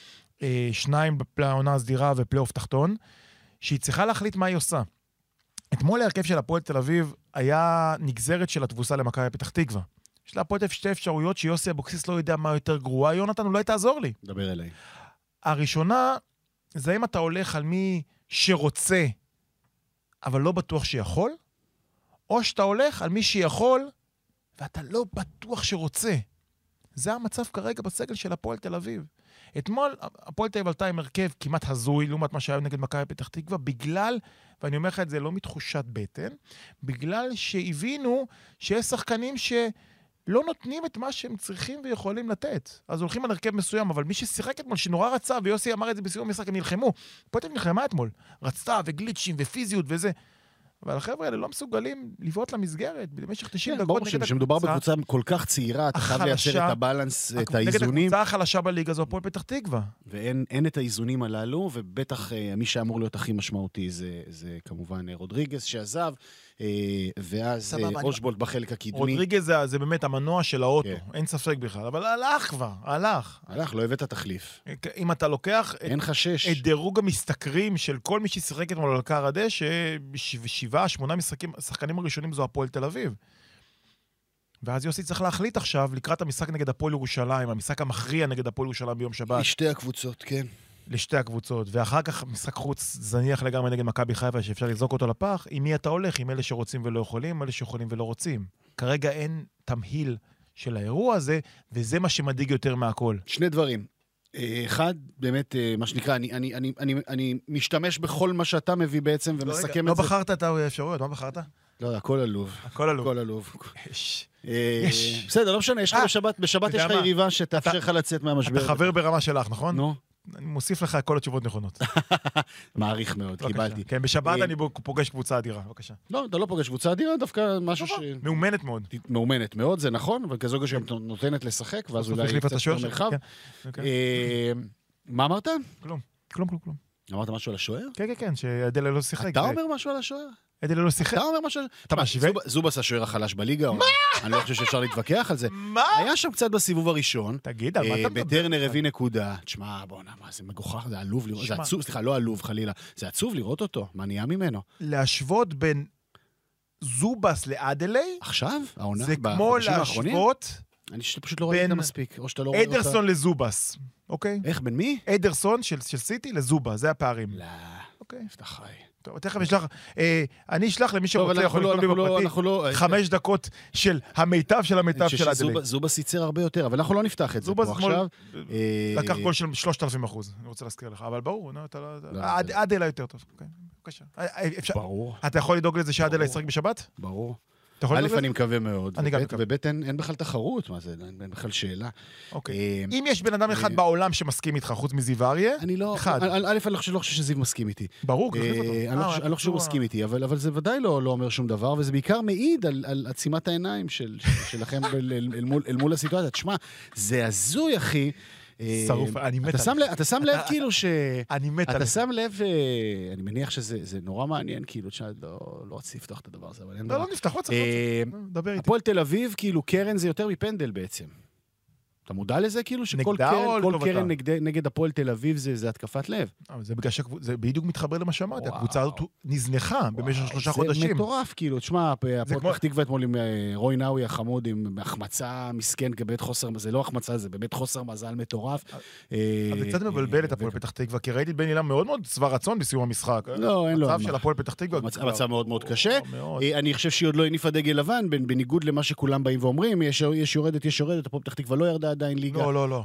2 בעונה הסדירה ופלייאוף תחתון, שהיא צריכה להחליט מה היא עושה. אתמול ההרכב של הפועל תל אביב היה נגזרת של התבוסה למכבי פתח תקווה. יש להפועל תל אביב 2 אפשרויות שיוסי אבוקסיס לא יודע מה יותר גרועה. יונתן, אולי תעזור לי. דבר אליי. הראשונה, זה אם אתה הולך על מי שרוצה, אבל לא בטוח שיכול, או שאתה הולך על מי שיכול, ואתה לא בטוח שרוצה. זה המצב כרגע בסגל של הפועל תל אביב. אתמול, הפועל תל אביב עלתה עם הרכב כמעט הזוי, לעומת מה שהיה נגד מכבי פתח תקווה, בגלל, ואני אומר לך את זה לא מתחושת בטן, בגלל שהבינו שיש שחקנים שלא נותנים את מה שהם צריכים ויכולים לתת. אז הולכים על הרכב מסוים, אבל מי ששיחק אתמול, שנורא רצה, ויוסי אמר את זה בסיום המשחק, הם נלחמו. הפועל תל אביב נלחמה אתמול. רצתה וגליצ'ים ופיזיות וזה. אבל החבר'ה האלה לא מסוגלים לבעוט למסגרת במשך 90 דקות נגד הקבוצה. כשמדובר בקבוצה כל כך צעירה, אתה חייב לייצר את הבלנס, את האיזונים. נגד הקבוצה החלשה בליגה זו הפועל פתח תקווה. ואין את האיזונים הללו, ובטח מי שאמור להיות הכי משמעותי זה כמובן רודריגז שעזב, ואז אושבולט בחלק הקדמי. רודריגז זה באמת המנוע של האוטו, אין ספק בכלל, אבל הלך כבר, הלך. לא הבאת תחליף. אם אתה לוקח את דירוג המשתכרים של כל מי ששיחק אתמול על קר הדשא, 7-8 שחקנים הראשונים זו הפועל תל אביב. ואז יוסי צריך להחליט עכשיו, לקראת המשחק נגד הפועל ירושלים, המשחק המכריע נגד הפועל ירושלים ביום שבת. לשתי הקבוצות, כן. לשתי הקבוצות, ואחר כך משחק חוץ זניח לגמרי נגד מכבי חיפה, שאפשר לזרוק אותו לפח, עם מי אתה הולך? עם אלה שרוצים ולא יכולים, אלה שיכולים ולא רוצים. כרגע אין תמהיל של האירוע הזה, וזה מה שמדאיג יותר מהכל. שני דברים. אחד, באמת, מה שנקרא, אני משתמש בכל מה שאתה מביא בעצם ומסכם את זה. לא בחרת את האפשרויות, מה בחרת? לא, הכל עלוב. הכל עלוב. הכל עלוב. יש. בסדר, לא משנה, יש לך בשבת יש לך יריבה שתאפשר לך לצאת מהמשבר. אתה חבר ברמה שלך, נכון? נו. אני מוסיף לך כל התשובות נכונות. מעריך מאוד, קיבלתי. כן, בשבת אני פוגש קבוצה אדירה, בבקשה. לא, אתה לא פוגש קבוצה אדירה, דווקא משהו ש... מאומנת מאוד. מאומנת מאוד, זה נכון, אבל כזו שגם נותנת לשחק, ואז אולי קצת יותר מרחב. מה אמרת? כלום. אמרת משהו על השוער? כן, שעדלה לא שיחק. אתה אומר משהו על השוער? עדלה לא שיחק. אתה אומר משהו... אתה משווה? זובס השוער החלש בליגה. מה? אני לא חושב שאפשר להתווכח על זה. מה? היה שם קצת בסיבוב הראשון. תגיד, על מה אתה מדבר? בטרנר הביא נקודה. תשמע, בוא'נה, מה זה מגוחך, זה עלוב לראות. זה עצוב, סליחה, לא עלוב חלילה. זה עצוב לראות אותו. מה נהיה ממנו? להשוות בין זובס לאדלי? עכשיו? העונה? זה כמו להשוות... אני פשוט לא ראיתי את המספיק. או שאתה לא רואה אותה. אדרסון לזובס. אוקיי? איך, בין מי? אדרסון של סיטי לזובס, זה הפערים. לא. אוקיי. נפתח חי. טוב, תכף אשלח, אני אשלח למי שרוצה, יכול לקרוא לי בפרטי, 5 דקות של המיטב של המיטב של אדלי. זובס ייצר הרבה יותר, אבל אנחנו לא נפתח את זה פה עכשיו. לקח גול של 3,000%, אני רוצה להזכיר לך, אבל ברור, אדלה יותר טוב. בבקשה. ברור. אתה יכול לדאוג לזה שאדלה ישחק בשבת? ברור. א', אני מקווה מאוד. וב', אין בכלל תחרות, מה זה? אין בכלל שאלה. אוקיי. אם יש בן אדם אחד בעולם שמסכים איתך, חוץ מזיו אריה, אחד. א', אני לא חושב שזיו מסכים איתי. ברור, אני לא חושב שהוא מסכים איתי, אבל זה ודאי לא אומר שום דבר, וזה בעיקר מעיד על עצימת העיניים שלכם אל מול הסיטואציה. תשמע, זה הזוי, אחי. שרוף, אני מת עליך. אתה שם לב כאילו אני מת עליך. אתה שם לב, אני מניח שזה נורא מעניין, כאילו, לא רציתי לפתוח את הדבר הזה, אבל אין דבר. לא נפתח, לא צריך, דבר איתי. הפועל תל אביב, כאילו, קרן זה יותר מפנדל בעצם. אתה מודע לזה, כאילו, שכל קרן נגד הפועל תל אביב זה התקפת לב? זה בגלל שזה בדיוק מתחבר למה שאמרתי, הקבוצה הזאת נזנחה במשך 3 חודשים. זה מטורף, כאילו, תשמע, הפועל פתח תקווה אתמול עם רוי נאווי החמוד, עם החמצה מסכן, באמת חוסר, זה לא החמצה, זה באמת חוסר מזל מטורף. אבל זה קצת מבלבל את הפועל פתח תקווה, כי ראיתי בן אילם מאוד מאוד שבע רצון בסיום המשחק. לא, אין לו. המצב של הפועל פתח תקווה. המצב מאוד מאוד קשה. אני חושב שהיא עוד לא הניפה דגל לבן, בניגוד למה שכולם באים ואומרים, יש יורדת, הפועל פתח תקווה לא ירדה עדיין ליגה. לא.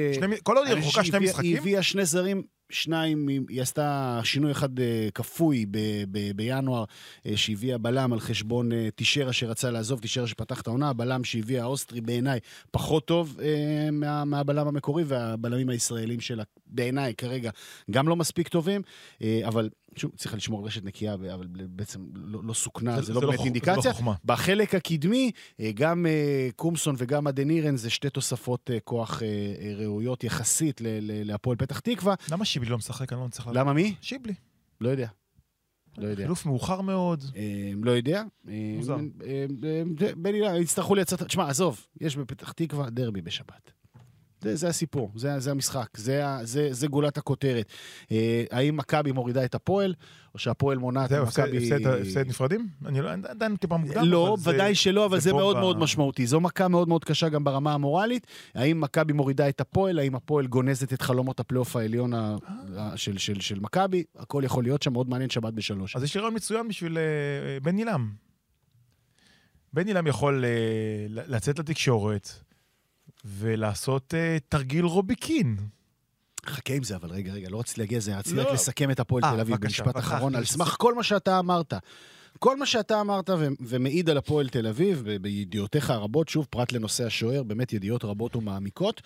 כל עוד היא רחוקה 2 משחקים. היא הביאה 2 זרים, 2, היא עשתה שינוי אחד כפוי בינואר, שהביאה בלם על חשבון תישרה שרצה לעזוב, תישרה שפתח את העונה, הבלם שהביאה האוסטרי בעיניי פחות טוב מהבלם המקורי, והבלמים הישראלים שלה בעיניי כרגע גם לא מספיק טובים, אבל שוב, צריכה לשמור רשת נקייה, אבל בעצם לא סוכנה, זה לא באמת אינדיקציה. בחלק הקדמי, גם קומסון וגם אדנירן, זה 2 תוספות כוח ראויות יחסית להפועל פתח תקווה. למה שיבלי לא משחק? אני לא מצליח למה מי? שיבלי. לא יודע. חילוף מאוחר מאוד. לא יודע. מוזר. יצטרכו לייצר... תשמע, עזוב, יש בפתח תקווה דרבי בשבת. זה הסיפור, זה המשחק, זה גולת הכותרת. האם מכבי מורידה את הפועל, או שהפועל מונעת את מכבי... הפסד נפרדים? אני לא, עדיין טיפה מוקדם. לא, ודאי שלא, אבל זה מאוד מאוד משמעותי. זו מכה מאוד מאוד קשה גם ברמה המורלית. האם מכבי מורידה את הפועל, האם הפועל גונזת את חלומות הפלייאוף העליון של מכבי, הכל יכול להיות שם, מאוד מעניין שבת ב3. אז יש לי רעיון מצוין בשביל בן אילם. בן אילם יכול לצאת לתקשורת, ולעשות תרגיל רוביקין. חכה עם זה, אבל רגע, לא רציתי להגיע לזה, רציתי רק לסכם את הפועל תל אביב במשפט אחרון, על סמך כל מה שאתה אמרת. כל מה שאתה אמרת ומעיד על הפועל תל אביב, בידיעותיך הרבות, שוב, פרט לנושא השוער, באמת ידיעות רבות ומעמיקות,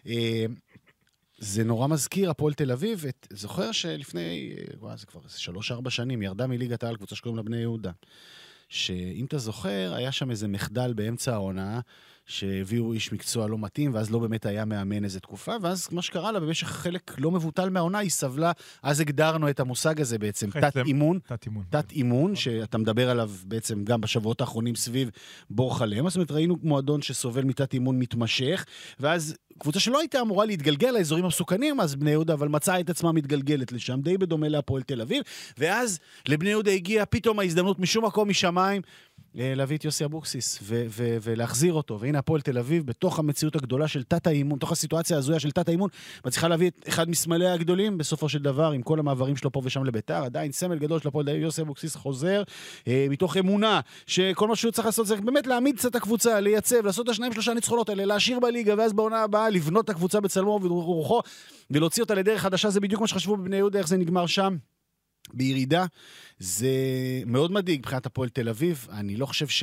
זה נורא מזכיר, הפועל תל אביב, זוכר שלפני, זה כבר 3-4 שנים, ירדה מליגת העל, קבוצה שקוראים לה בני יהודה, שאם אתה זוכר, היה שם איזה מחדל באמצע העונה, שהביאו איש מקצוע לא מתאים, ואז לא באמת היה מאמן איזה תקופה, ואז מה שקרה לה, במשך חלק לא מבוטל מהעונה, היא סבלה, אז הגדרנו את המושג הזה בעצם, תת-אימון, שאתה מדבר עליו בעצם גם בשבועות האחרונים סביב בור חלם, זאת אומרת, ראינו מועדון שסובל מתת-אימון מתמשך, ואז קבוצה שלא הייתה אמורה להתגלגל לאזורים המסוכנים, אז בני יהודה, אבל מצאה את עצמה מתגלגלת לשם, די בדומה להפועל תל אביב, ואז לבני יהודה הגיעה פתאום ההזדמנות משום מקום משמיים, להביא את יוסי אבוקסיס ולהחזיר אותו. והנה הפועל תל אביב, בתוך המציאות הגדולה של תת-האימון, בתוך הסיטואציה הזויה של תת-האימון, מצליחה להביא את אחד מסמליה הגדולים, בסופו של דבר, עם כל המעברים שלו פה ושם לביתר, עדיין סמל גדול של הפועל תל אביב, יוסי אבוקסיס חוזר, מתוך אמונה, שכל מה שהוא צריך לעשות זה באמת להעמיד קצת הקבוצה, לייצב, לעשות את 2-3 ניצחונות האלה, להשאיר בליגה, ואז בעונה הבאה לבנות את הקבוצה בצלמו וברוחו, ולהוציא אותה לדרך חדשה. זה בדיוק מה שחשבו בבני יהודה, איך זה נגמר שם. בירידה, זה מאוד מדאיג מבחינת הפועל תל אביב. אני לא חושב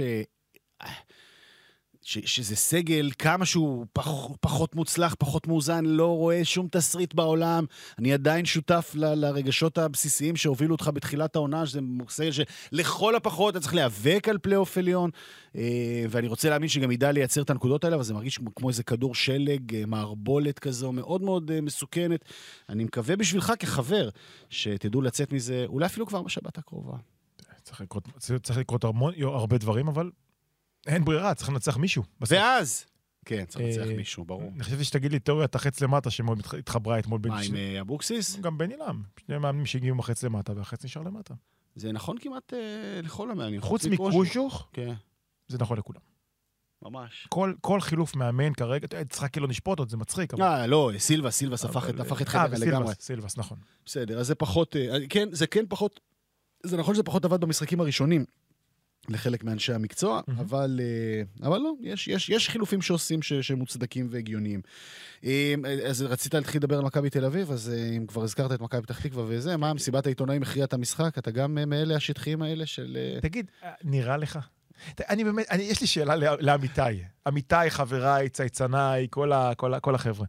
שזה סגל, כמה שהוא פחות מוצלח, פחות מאוזן, לא רואה שום תסריט בעולם. אני עדיין שותף לרגשות הבסיסיים שהובילו אותך בתחילת העונה, שזה סגל שלכל הפחות אתה צריך להיאבק על פלייאוף עליון, ואני רוצה להאמין שגם ידע לייצר את הנקודות האלה, אבל זה מרגיש כמו איזה כדור שלג, מערבולת כזו, מאוד מאוד מסוכנת. אני מקווה בשבילך כחבר, שתדעו לצאת מזה, אולי אפילו כבר בשבת הקרובה. צריך לקרות הרבה דברים, אבל אין ברירה, צריך לנצח מישהו. ואז? כן, צריך לנצח מישהו, ברור. אני חשבתי שתגיד לי תיאוריית החץ למטה, שמאוד התחברה אתמול בין... מה, עם אבוקסיס? גם בין אילם. שני מאמנים שהגיעו בחץ למטה, והחץ נשאר למטה. זה נכון כמעט לכל המאמנים. חוץ מקושוך, כן. זה נכון לכולם. ממש. כל חילוף מאמן כרגע, צריך כאילו נשפוט עוד, זה מצחיק. לא, סילבס הפך את חדרה לגמרי. סילבס, נכון. בסדר, אז זה פחות, כן, זה כן פחות, זה נכון שזה פחות עבד במשחקים הראשונים, לחלק מאנשי המקצוע, אבל לא, יש חילופים שעושים שמוצדקים והגיוניים. אז רצית להתחיל לדבר על מכבי תל אביב, אז אם כבר הזכרת את מכבי פתח תקווה וזה, מה, מסיבת העיתונאים הכריעה את המשחק? אתה גם מאלה השטחיים האלה של... תגיד, נראה לך? אני באמת, יש לי שאלה לאמיתי. אמיתי, חבריי, צייצניי, כל החבר'ה.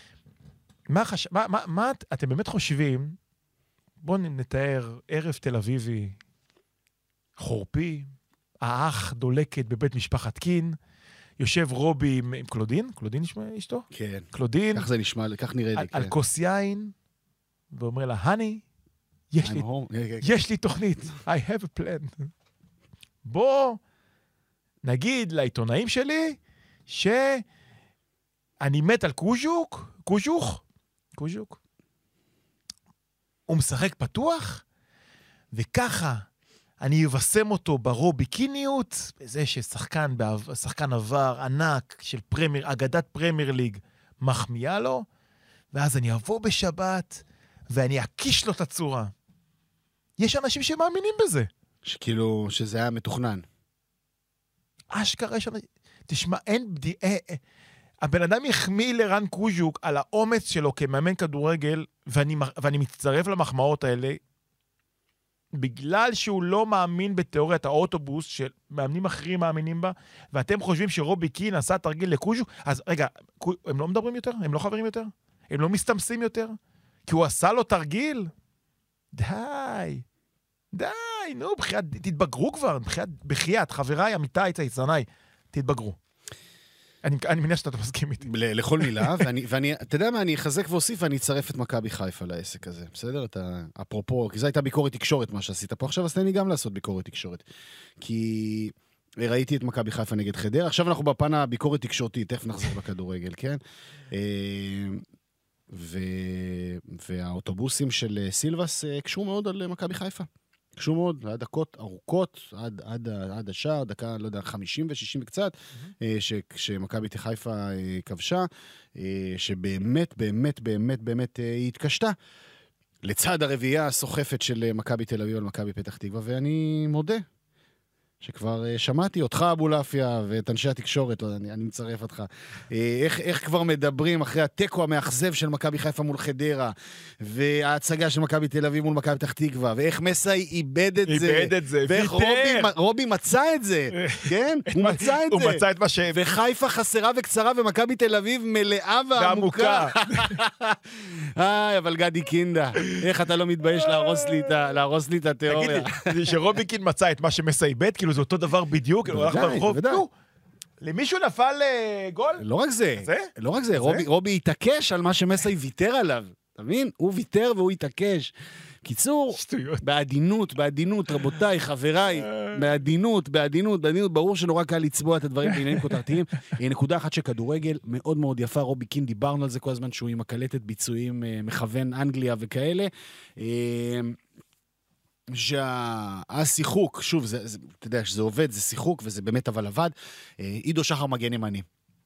מה אתם באמת חושבים, בואו נתאר ערב תל אביבי, חורפי, האח דולקת בבית משפחת קין, יושב רובי עם קלודין, קלודין נשמע אשתו? כן. קלודין. כך זה נשמע, כך נראה לי. על כוס יין, ואומר לה, הני, יש לי תוכנית, I have a plan. בוא נגיד לעיתונאים שלי, שאני מת על קוז'וך, הוא משחק פתוח, וככה, אני אבשם אותו ברוביקיניות, בזה ששחקן עבר ענק של אגדת פרמייר ליג מחמיאה לו, ואז אני אבוא בשבת, ואני אקיש לו את הצורה. יש אנשים שמאמינים בזה. שכאילו, שזה היה מתוכנן. אשכרה יש אנשים... תשמע, הבן אדם יחמיא לרן קוז'וק על האומץ שלו כמאמן כדורגל, ואני מצטרף למחמאות האלה, בגלל שהוא לא מאמין בתיאוריית האוטובוס, שמאמנים אחרים מאמינים בה, ואתם חושבים שרובי קין עשה תרגיל לקוז'וק, אז רגע, הם לא מדברים יותר? הם לא חברים יותר? הם לא מסתמסים יותר? כי הוא עשה לו תרגיל? די, נו, תתבגרו כבר, בחיית, חבריי, עמיתי, צייצניי, תתבגרו. אני מניח שאתה מסכים איתי. לכל מילה, ואני, אתה יודע מה, אני אחזק ואוסיף, ואני אצרף את מכבי חיפה לעסק הזה, בסדר? אפרופו, כי זו הייתה ביקורת תקשורת, מה שעשית פה עכשיו, אז תן לי גם לעשות ביקורת תקשורת. כי ראיתי את מכבי חיפה נגד חדרה, עכשיו אנחנו בפן הביקורת תקשורתית, תכף נחזור בכדורגל, כן? והאוטובוסים של סילבס קשרו מאוד על מכבי חיפה. קשור מאוד, היה דקות ארוכות, עד השער, דקה, לא יודע, 50 ו-60 וקצת, שמכבי חיפה כבשה, שבאמת, באמת, באמת, באמת היא התקשתה, לצד הרביעייה הסוחפת של מכבי תל אביב על מכבי פתח תקווה, ואני מודה שכבר שמעתי אותך, אבולעפיה, ואת אנשי התקשורת, אני מצרף אותך. איך כבר מדברים אחרי הטקו המאכזב של מכבי חיפה מול חדרה, וההצגה של מכבי תל אביב מול מכבי פתח תקווה, ואיך מסי איבד את זה, ואיך רובי מצא את זה, כן? הוא מצא את זה. הוא מצא את מה ש... וחיפה חסרה וקצרה, ומכבי תל אביב מלאה ועמוקה. אבל גדי קינדה, איך אתה לא מתבייש להרוס לי את התיאוריה? תגיד, שרובי קינד מצא את מה שמסי איבד, כאילו זה אותו דבר, בדיוק, הוא הלך ברחוב, למישהו נפל גול? לא רק זה, רובי התעקש על מה שמסי ויתר עליו, אתה מבין? הוא ויתר והוא התעקש. קיצור, בעדינות, רבותיי, חבריי, בעדינות, ברור שנורא קל לצבוע את הדברים בעניינים כותרתיים. נקודה אחת שכדורגל מאוד מאוד יפה, רובי קין, דיברנו על זה כל הזמן, שהוא עם הקלטת ביצועים מכוון אנגליה וכאלה. שהשיחוק, שוב, אתה יודע שזה עובד, זה שיחוק, וזה באמת אבל עבד. עידו שחר מגן ימני.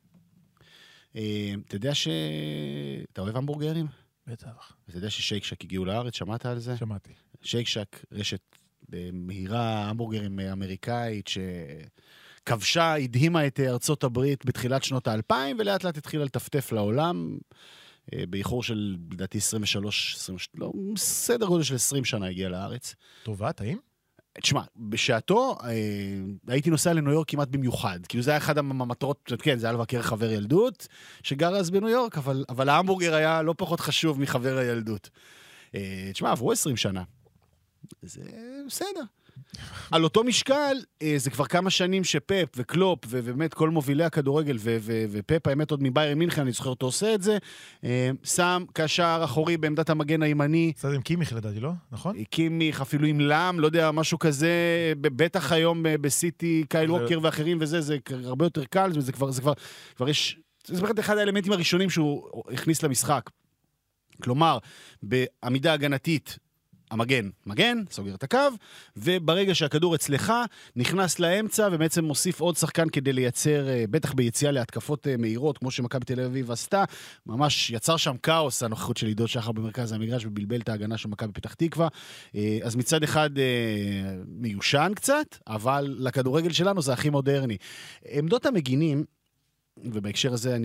אתה יודע אתה אוהב המבורגרים? בטח. אתה יודע ששייק שק הגיעו לארץ, שמעת על זה? שמעתי. שייק שק, רשת מהירה, המבורגרים אמריקאית, שכבשה, הדהימה את ארצות הברית בתחילת שנות ה-2000, ולאט לאט התחילה לטפטף לעולם, באיחור של, לדעתי, 23, לא, סדר גודל של 20 שנה הגיע לארץ. טובה, טעים? תשמע, בשעתו הייתי נוסע לניו יורק כמעט במיוחד, כאילו זה היה אחד המטרות, כן, זה היה לבקר חבר ילדות, שגר אז בניו יורק, אבל ההמבורגר היה לא פחות חשוב מחבר הילדות. תשמע, עברו 20 שנה. זה בסדר. על אותו משקל, זה כבר כמה שנים שפפ וקלופ, ובאמת כל מובילי הכדורגל, ופפ האמת עוד מביירן מינכן, אני זוכר אותו עושה את זה, שם קשר אחורי בעמדת המגן הימני. קצת עם קימיך לדעתי, לא? נכון? קימיך, אפילו עם לם, לא יודע, משהו כזה, בטח היום בסיטי, קייל ווקר ואחרים וזה, זה הרבה יותר קל, זה כבר יש, זה באמת אחד האלמנטים הראשונים שהוא הכניס למשחק. כלומר, בעמידה הגנתית, מגן, סוגר את הקו, וברגע שהכדור אצלך, נכנס לאמצע, ובעצם מוסיף עוד שחקן כדי לייצר, בטח ביציאה להתקפות מהירות, כמו שמכבי תל אביב עשתה, ממש יצר שם כאוס, הנוכחות של עידו שחר במרכז המגרש, ובלבל את ההגנה של מכבי פתח תקווה. אז מצד אחד מיושן קצת, אבל לכדורגל שלנו זה הכי מודרני. עמדות המגינים, ובהקשר הזה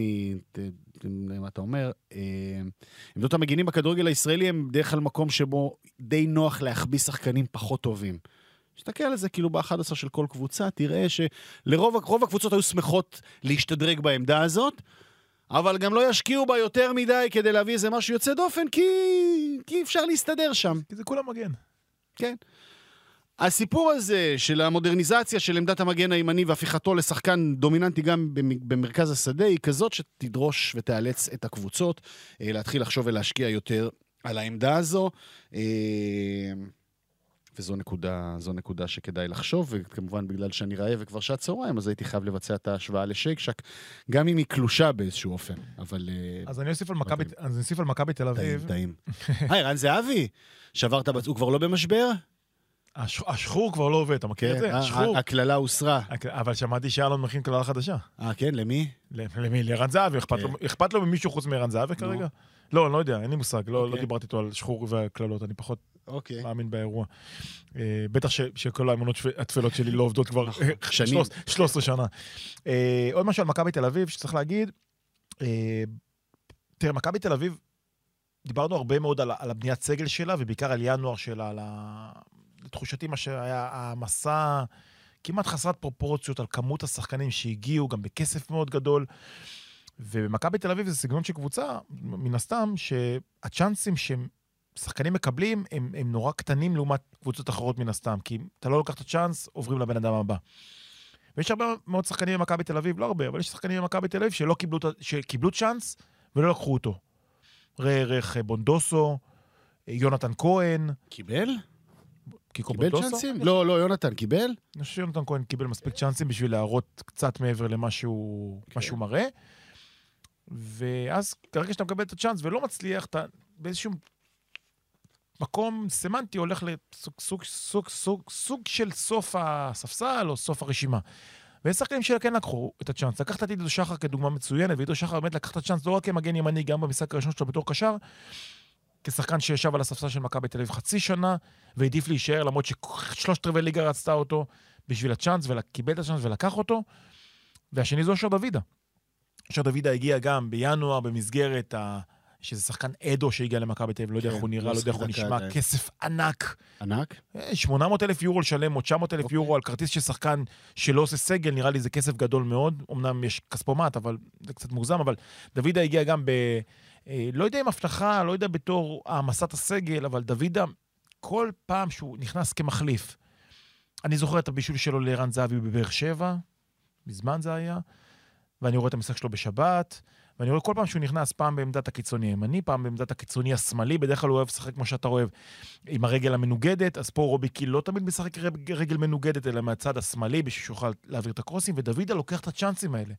מה אתה אומר, עמדות המגינים בכדורגל הישראלי הם בדרך כלל מקום שבו די נוח להחביא שחקנים פחות טובים. תסתכל על זה כאילו ב-11 של כל קבוצה, תראה שלרוב הקבוצות היו שמחות להשתדרג בעמדה הזאת, אבל גם לא ישקיעו בה יותר מדי כדי להביא איזה משהו יוצא דופן, כי אפשר להסתדר שם. כי זה כולם מגן. כן. הסיפור הזה של המודרניזציה של עמדת המגן הימני והפיכתו לשחקן דומיננטי גם במרכז השדה היא כזאת שתדרוש ותאלץ את הקבוצות להתחיל לחשוב ולהשקיע יותר על העמדה הזו, וזו נקודה שכדאי לחשוב, וכמובן בגלל שאני רעב וכבר שעת צהריים, אז הייתי חייב לבצע את ההשוואה לשייק שק, גם אם היא קלושה באיזשהו אופן, אבל... אז אני אוסיף על מכבי תל אביב. טעים. היי, רן זהבי, שברת הוא כבר לא במשבר? השחור כבר לא עובד, אתה מכיר את זה? הכללה הוסרה. אבל שמעתי שאלון מכין כללה חדשה. כן, למי? למי? לערן זהבי, אכפת לו ממישהו חוץ מערן זהבי כרגע? לא, אני לא יודע, אין לי מושג, לא דיברתי איתו על שחור והכללות, אני פחות מאמין באירוע. בטח שכל האמונות התפלות שלי לא עובדות כבר 13 שנה. עוד משהו על מכבי תל אביב שצריך להגיד, תראה, מכבי תל אביב, דיברנו הרבה מאוד על הבניית סגל שלה, ובעיקר על ינואר שלה, לתחושתי מה שהיה המסע כמעט חסרת פרופורציות על כמות השחקנים שהגיעו, גם בכסף מאוד גדול, ובמכבי תל אביב זה סגנון של קבוצה, מן הסתם, שהצ'אנסים ששחקנים מקבלים הם נורא קטנים לעומת קבוצות אחרות מן הסתם, כי אתה לא לוקח את הצ'אנס, עוברים לבן אדם הבא. ויש הרבה מאוד שחקנים במכבי תל אביב, לא הרבה, אבל יש שחקנים במכבי תל אביב שקיבלו צ'אנס ולא לקחו אותו. רערך בונדוסו, יונתן כהן. קיבל? קיבל צ'אנסים? לא, יונתן קיבל? אני חושב שיונתן כהן קיבל מספיק צ'אנסים בשביל להראות קצת מעבר למה שהוא מראה. ואז כרגע שאתה מקבל את הצ'אנס ולא מצליח, אתה באיזשהו מקום סמנטי הולך לסוג של סוף הספסל או סוף הרשימה. ויש שחקנים שכן לקחו את הצ'אנס. לקחת את עידו שחר כדוגמה מצוינת, ועידו שחר באמת לקח את הצ'אנס לא רק כמגן ימני, גם במשחק הראשון שלו בתור קשר, כשחקן שישב על הספסל של מכבי תל אביב חצי שנה, והעדיף להישאר, למרות ש3/4 ליגה רצתה אותו, בשביל הצ'אנס, וקיבל את הצ'אנס ולקח אותו, והשני זה אושר דוידה. אושר דוידה הגיע גם בינואר במסגרת שזה שחקן אדו שהגיע למכבי תל אביב, לא יודע איך הוא נראה, לא יודע איך הוא נשמע, כסף ענק. ענק? 800,000 יורו לשלם, או 900,000 יורו על כרטיס של שחקן שלא עושה סגל, נראה לי זה כסף גדול מאוד, אמנם יש כספומט, אבל זה קצת מוגזם, אבל דוידה הגיע גם לא יודע אם הבטחה, לא יודע בתור העמסת הסגל, אבל דוידה, כל פעם שהוא נכנס כמחליף, אני זוכר את הבישול שלו לערן זהבי בבאר שבע, מזמן זה היה, ואני רואה את המשחק שלו בשבת, ואני רואה כל פעם שהוא נכנס, פעם בעמדת הקיצוני הימני, פעם בעמדת הקיצוני השמאלי, בדרך כלל הוא אוהב לשחק כמו שאתה אוהב, עם הרגל המנוגדת, אז פה רובי קיל לא תמיד משחק רגל מנוגדת, אלא מהצד השמאלי, בשביל שיוכל להעביר את הקרוסים, ודוידה לוקח את הצ'אנסים האלה.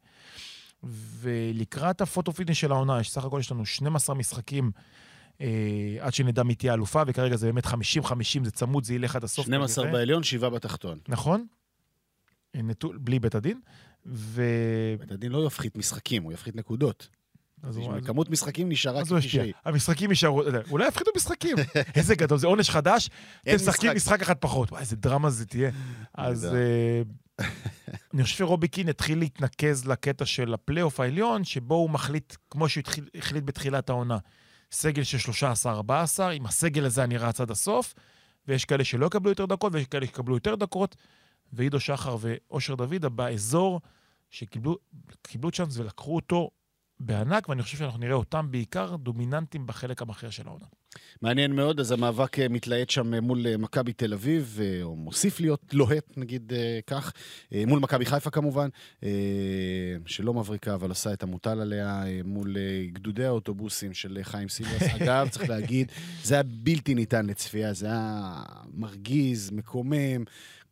ולקראת הפוטופיטנס של העונה, סך הכל יש לנו 12 משחקים, עד שנדע מי תהיה אלופה, וכרגע זה באמת 50-50, זה צמוד, זה ילך עד הסוף. 12 בעליון, 7 בתחתון. נכון? בלי בית הדין. בית הדין לא יפחית משחקים, הוא יפחית נקודות. כמות משחקים נשארה כפי שהיא. המשחקים נשארו, אולי יפחיתו משחקים. איזה גדול, זה עונש חדש, אתם משחקים משחק אחד פחות. וואי, איזה דרמה זה תהיה. אז אני חושב שרובי קין התחיל להתנקז לקטע של הפלייאוף העליון, שבו הוא מחליט, כמו שהוא החליט בתחילת העונה, סגל של 13-14, עם הסגל הזה אני רץ עד הסוף, ויש כאלה שלא יקבלו יותר דקות, ויש כאלה שיקבלו יותר דקות, ועידו שחר ואושר דוידה באזור שקיבלו צ'אנס ולקחו אותו בענק, ואני חושב שאנחנו נראה אותם בעיקר דומיננטים בחלק המכריע של העונה. מעניין מאוד, אז המאבק מתלהט שם מול מכבי תל אביב, או מוסיף להיות לוהט, נגיד כך, מול מכבי חיפה כמובן, שלא מבריקה, אבל עושה את המוטל עליה, מול גדודי האוטובוסים של חיים סילבס. אגב, צריך להגיד, זה היה בלתי ניתן לצפייה, זה היה מרגיז, מקומם,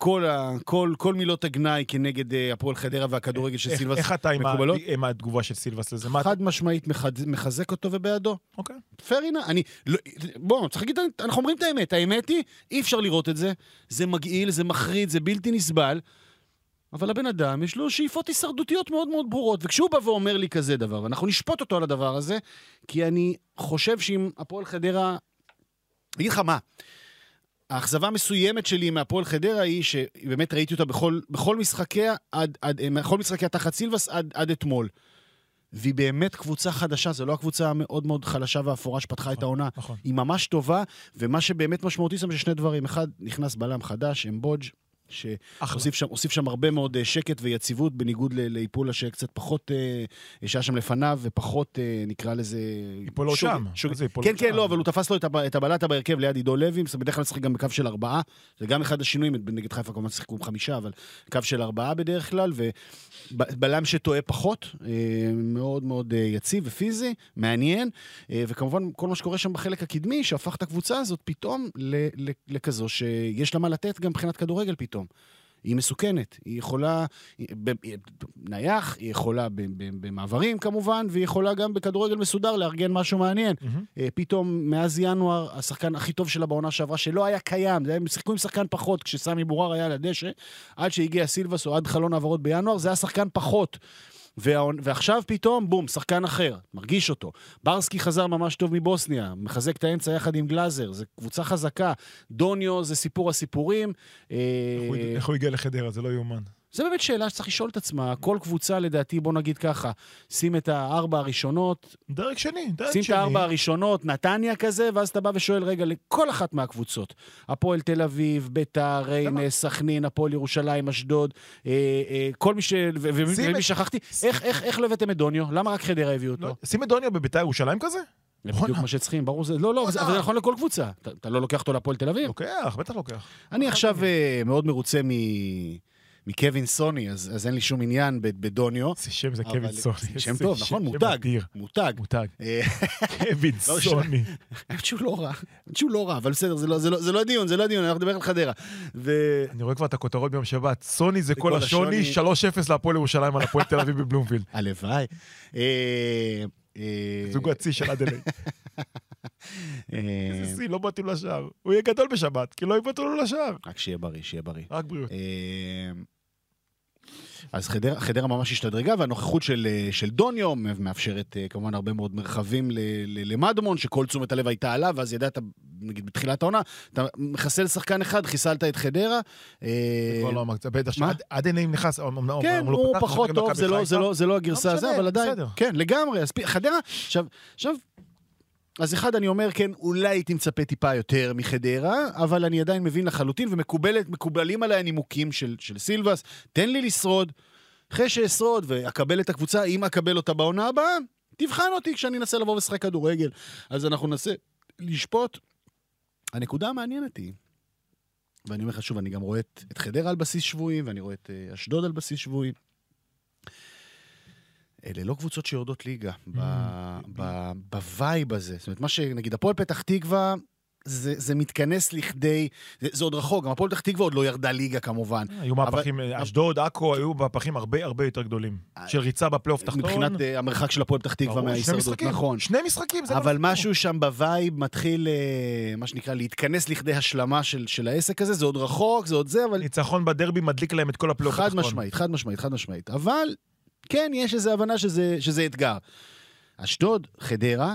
כל מילות הגנאי כנגד הפועל חדרה והכדורגל של סילבס איך אתה עם התגובה של סילבס לזה? חד משמעית מחזק אותו ובעדו. אוקיי. פרינה, בואו, צריך להגיד, אנחנו אומרים את האמת. האמת היא, אי אפשר לראות את זה. זה מגעיל, זה מחריד, זה בלתי נסבל. אבל הבן אדם, יש לו שאיפות הישרדותיות מאוד מאוד ברורות. וכשהוא בא ואומר לי כזה דבר, ואנחנו נשפוט אותו על הדבר הזה, כי אני חושב שאם הפועל חדרה... אני אגיד לך מה, האכזבה מסוימת שלי מהפועל חדרה היא שבאמת ראיתי אותה בכל משחקיה, בכל משחקיה תחת סילבס עד אתמול. והיא באמת קבוצה חדשה, זו לא הקבוצה המאוד מאוד חלשה והאפורה שפתחה את העונה. היא ממש טובה, ומה שבאמת משמעותי זה שני דברים. אחד, נכנס בלם חדש, אמבוג' שהוסיף שם הרבה מאוד שקט ויציבות, בניגוד לאיפולה שקצת פחות, שהיה שם לפניו, ופחות, נקרא לזה... איפולה שם. כן, כן, לא, אבל הוא תפס לו את הבלטה בהרכב ליד עידו לוי, בדרך כלל שחק גם בקו של 4, זה גם אחד השינויים, נגד חיפה כמובן שחקו עם 5, אבל קו של 4 בדרך כלל, ובלם שטועה פחות, מאוד מאוד יציב ופיזי, מעניין, וכמובן כל מה שקורה שם בחלק הקדמי, שהפך את הקבוצה הזאת פתאום לכזו שיש לה מה לתת גם מבחינת כדורגל פתאום. היא מסוכנת, היא יכולה נייח, היא יכולה במעברים כמובן, והיא יכולה גם בכדורגל מסודר לארגן משהו מעניין. פתאום מאז ינואר, השחקן הכי טוב שלה בעונה שעברה, שלא היה קיים, זה היה שיחקו עם שחקן פחות, כשסמי בורר היה על הדשא, עד שהגיע סילבס או עד חלון העברות בינואר, זה היה שחקן פחות. ועכשיו פתאום, בום, שחקן אחר, מרגיש אותו. ברסקי חזר ממש טוב מבוסניה, מחזק את האמצע יחד עם גלאזר, זה קבוצה חזקה. דוניו זה סיפור הסיפורים. איך הוא הגיע לחדרה? זה לא יומן. זה באמת שאלה שצריך לשאול את עצמה. כל קבוצה, לדעתי, בוא נגיד ככה, שים את 4 הראשונות. דרג שני. שים את 4 הראשונות, נתניה כזה, ואז אתה בא ושואל רגע לכל אחת מהקבוצות. הפועל תל אביב, ביתר, ריינה, סכנין, הפועל ירושלים, אשדוד, כל מי ומי שכחתי. איך לא הבאתם את דוניו? למה רק חדרה הביאו אותו? שים את דוניו בביתר ירושלים כזה? זה בדיוק מה שצריכים, ברור זה. לא, אבל זה נכון לכל קבוצה. אתה לא לוקח אותו לפועל תל אביב? לוקח, בטח לוקח. אני עכשיו מאוד מרוצה מקווין סוני, אז אין לי שום עניין בדוניו. זה שם, זה קווין סוני. שם טוב, נכון? מותג. קווין סוני. שהוא לא רע, אבל בסדר, זה לא דיון, אנחנו נדבר על חדרה. אני רואה כבר את הכותרות ביום שבת. סוני זה כל השוני, 3-0 להפועל ירושלים על הפועל תל אביב בבלומפילד. הלוואי. זוג הצי של אדלי. איזה סי, לא באתי לו לשער. הוא יהיה גדול בשבת, כי לא יבטו לו לשער. רק שיהיה בריא. רק בריאות. אז חדרה ממש השתדרגה, והנוכחות של דוניו מאפשרת כמובן הרבה מאוד מרחבים למדמון, שכל תשומת הלב הייתה עליו, ואז ידעת נגיד בתחילת העונה, אתה מחסל שחקן אחד, חיסלת את חדרה. כבר לא אמרת, בטח, עד עיניים נכנס, כן, הוא פחות טוב, זה לא הגרסה הזה, אבל עדיין, כן, לגמרי, חדרה, עכשיו, אז אחד אני אומר, כן, אולי הייתי מצפה טיפה יותר מחדרה, אבל אני עדיין מבין לחלוטין, ומקובלים עליי הנימוקים של סילבס, תן לי לשרוד, אחרי שאשרוד ואקבל את הקבוצה, אם אקבל אותה בעונה הבאה, תבחן אותי כשאני אנסה לבוא ושחק כדורגל. אז אנחנו ננסה לשפוט. הנקודה המעניינת היא, ואני אומר לך שוב, אני גם רואה את חדרה על בסיס שבועי, ואני רואה את אשדוד על בסיס שבועי. אלה לא קבוצות שיורדות ליגה, בווייב הזה. זאת אומרת, מה שנגיד, הפועל פתח תקווה, זה מתכנס לכדי, זה עוד רחוק, גם הפועל פתח תקווה עוד לא ירדה ליגה כמובן. היו מהפכים, אשדוד, עכו, היו מהפכים הרבה יותר גדולים. של ריצה בפלייאוף תחתון. מבחינת המרחק של הפועל פתח תקווה מההישרדות, נכון. שני משחקים, זה אבל משהו שם בווייב מתחיל, מה שנקרא, להתכנס לכדי השלמה של העסק הזה, זה עוד רחוק, זה עוד זה, אבל... ניצחון בדרבי מדליק להם את כל הפלייאוף תחתון. חד משמעית. אבל, כן, יש איזו הבנה שזה אתגר. אשדוד, חדרה,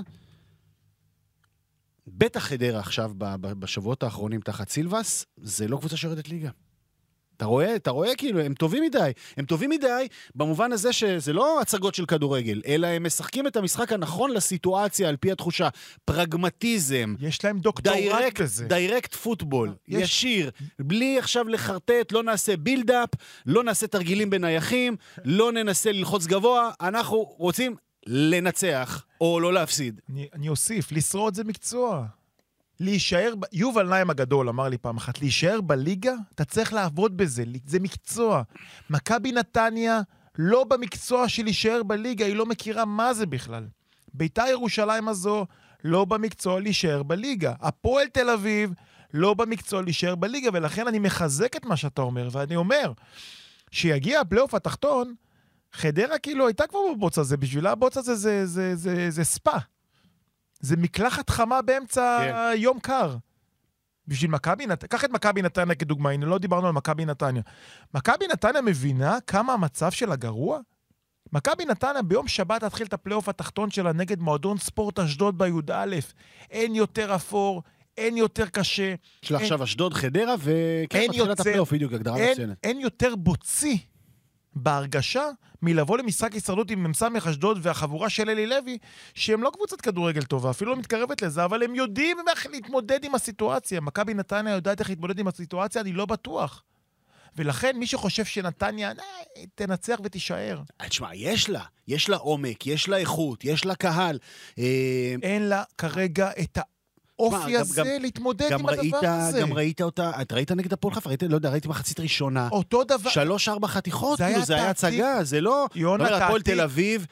בטח חדרה עכשיו, בשבועות האחרונים תחת סילבס, זה לא קבוצה שיורדת ליגה. אתה רואה כאילו, הם טובים מדי, במובן הזה שזה לא הצגות של כדורגל, אלא הם משחקים את המשחק הנכון לסיטואציה, על פי התחושה, פרגמטיזם. יש להם דוקטורט כזה. דיירקט פוטבול, ישיר, בלי עכשיו לחרטט, לא נעשה בילדאפ, לא נעשה תרגילים בנייחים, לא ננסה ללחוץ גבוה, אנחנו רוצים לנצח, או לא להפסיד. אני אוסיף, לשרוד זה מקצוע. להישאר, יובל נעים הגדול אמר לי פעם אחת, להישאר בליגה, אתה צריך לעבוד בזה, זה מקצוע. מכבי נתניה לא במקצוע של להישאר בליגה, היא לא מכירה מה זה בכלל. בית"ר ירושלים הזו לא במקצוע להישאר בליגה. הפועל תל אביב לא במקצוע להישאר בליגה, ולכן אני מחזק את מה שאתה אומר, ואני אומר, שיגיע הפלייאוף התחתון, חדרה כאילו הייתה כבר בבוץ הזה, בשבילה הבוץ הזה זה ספה. זה מקלחת חמה באמצע יום קר. בשביל מכבי נתניה, קח את מכבי נתניה כדוגמה, הנה לא דיברנו על מכבי נתניה. מכבי נתניה מבינה כמה המצב שלה גרוע? מכבי נתניה ביום שבת התחיל את הפלייאוף התחתון שלה נגד מועדון ספורט אשדוד בי"א. אין יותר אפור, אין יותר קשה. של עכשיו אשדוד חדרה וכן מתחילת הפלייאוף, בדיוק, הגדרה מצוינת. אין יותר בוצי בהרגשה מלבוא למשחק הישרדות עם ממסמך אשדוד והחבורה של אלי לוי, שהם לא קבוצת כדורגל טובה, אפילו לא מתקרבת לזה, אבל הם יודעים איך להתמודד עם הסיטואציה. מכבי נתניה יודעת איך להתמודד עם הסיטואציה, אני לא בטוח. ולכן מי שחושב שנתניה תנצח ותישאר. תשמע, יש לה עומק, יש לה איכות, יש לה קהל. אין לה כרגע את האופי הזה להתמודד עם הדבר הזה. גם ראית אותה, את ראית נגד הפועל חיפה, ראיתי מחצית ראשונה. אותו דבר. 3-4 חתיכות, זה היה הצגה, זה לא... הפועל תל אביב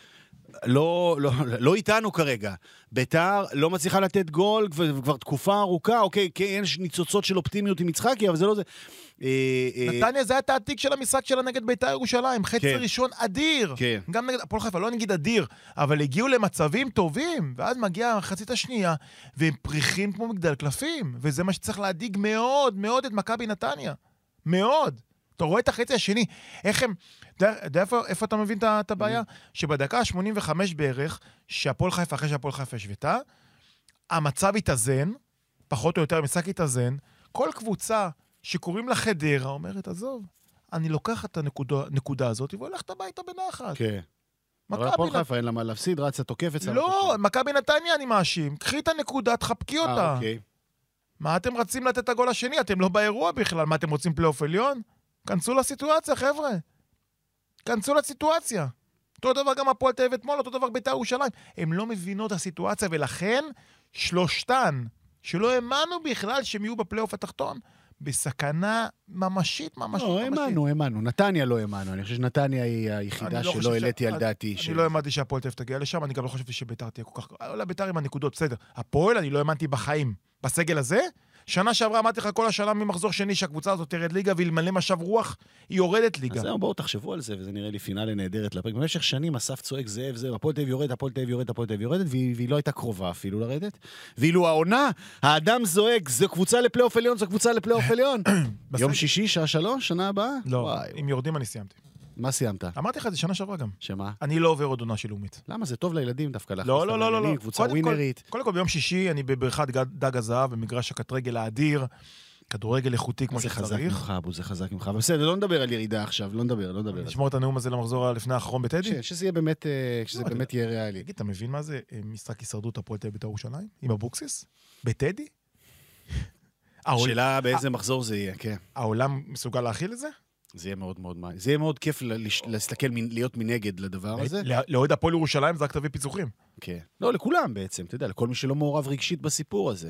לא איתנו כרגע. בית"ר לא מצליחה לתת גול, כבר תקופה ארוכה, אוקיי, כן, יש ניצוצות של אופטימיות עם יצחקי, אבל זה לא זה. נתניה זה היה תעתיק של המשחק שלה נגד בית"ר ירושלים, חצי ראשון אדיר. גם נגד הפועל חיפה, לא נגיד אדיר, אבל הגיעו למצבים טובים, ואז מגיעה החצית השנייה, והם פריחים כמו מגדל קלפים, וזה מה שצריך להדיג מאוד, מאוד את מכבי נתניה. מאוד. אתה רואה את החצי השני, איך הם... איפה אתה מבין את הבעיה? שבדקה ה-85 בערך, שהפועל חיפה, אחרי שהפועל חיפה השוותה, המצב התאזן, פחות או יותר המשחק התאזן, כל קבוצה שקוראים לה חדרה, אומרת, עזוב, אני לוקח את הנקודה הזאת, והולכת הביתה בנחת. כן. אבל הפועל חיפה אין לה מה להפסיד, רצה תוקפת. לא, מכבי נתניה אני מאשים. קחי את הנקודה, תחבקי אותה. מה אתם רצים לתת את הגול השני? אתם לא באירוע בכלל. מה אתם רוצים פלייאוף עליון? כנסו לסיטואציה, חבר'ה. כנסו לסיטואציה. אותו דבר גם הפועל תל אביב אתמול, אותו דבר בית"ר ירושלים. הם לא מבינות הסיטואציה, ולכן שלושתן, שלא האמנו בכלל שהם יהיו בפלייאוף התחתון, בסכנה ממשית. לא, האמנו. נתניה לא האמנו. אני חושב שנתניה היא היחידה שלא העליתי על דעתי. אני לא האמנתי שהפועל תל אביב תגיע לשם, אני גם לא חשבתי שבית"ר תהיה כל כך... אולי בית"ר עם הנקודות, בסדר. הפועל אני לא האמנתי בחיים. בסגל הזה, שנה שעברה אמרתי לך כל השנה ממחזור שני שהקבוצה הזאת תרד ליגה, ואלמלא משב רוח, היא יורדת ליגה. אז זהו, בואו תחשבו על זה, וזה נראה לי פינאלה נהדרת לפרק. במשך שנים אסף צועק זאב, הפועל תל אביב יורדת, והיא לא הייתה קרובה אפילו לרדת. ואילו העונה, האדם זועק, זו קבוצה לפלייאוף עליון, יום שישי, שעה 3, שנה הבאה? לא, אם יורדים אני סיימתי. מה סיימת? אמרתי לך, זה שנה שעברה גם. שמה? אני לא עובר עוד עונה של לאומית. למה? זה טוב לילדים דווקא להכניס לא, לא, לא, לא. קבוצה ווינרית. קודם כל ביום שישי אני בבריכת דג הזהב, במגרש הקטרגל האדיר, כדורגל איכותי כמו שצריך. זה חזק ממך, אבו, זה חזק ממך. בסדר, לא נדבר על ירידה עכשיו, לא נדבר. נשמור את הנאום הזה למחזור לפני האחרון בטדי? שזה באמת יהיה ריאלי. תגיד, אתה מבין מה זה משחק הישרדות הפועל תל אביב בית"ר ירושלים? עם אבוקסיס? בטדי? השאלה באיזה מחזור זה יהיה, כן. העולם מסוגל להכיל את זה? זה יהיה מאוד מאוד מעניין. זה יהיה מאוד כיף להסתכל, להיות מנגד לדבר הזה. לאוהד הפועל ירושלים זה רק תביא פיצוחים. כן. לא, לכולם בעצם, אתה יודע, לכל מי שלא מעורב רגשית בסיפור הזה.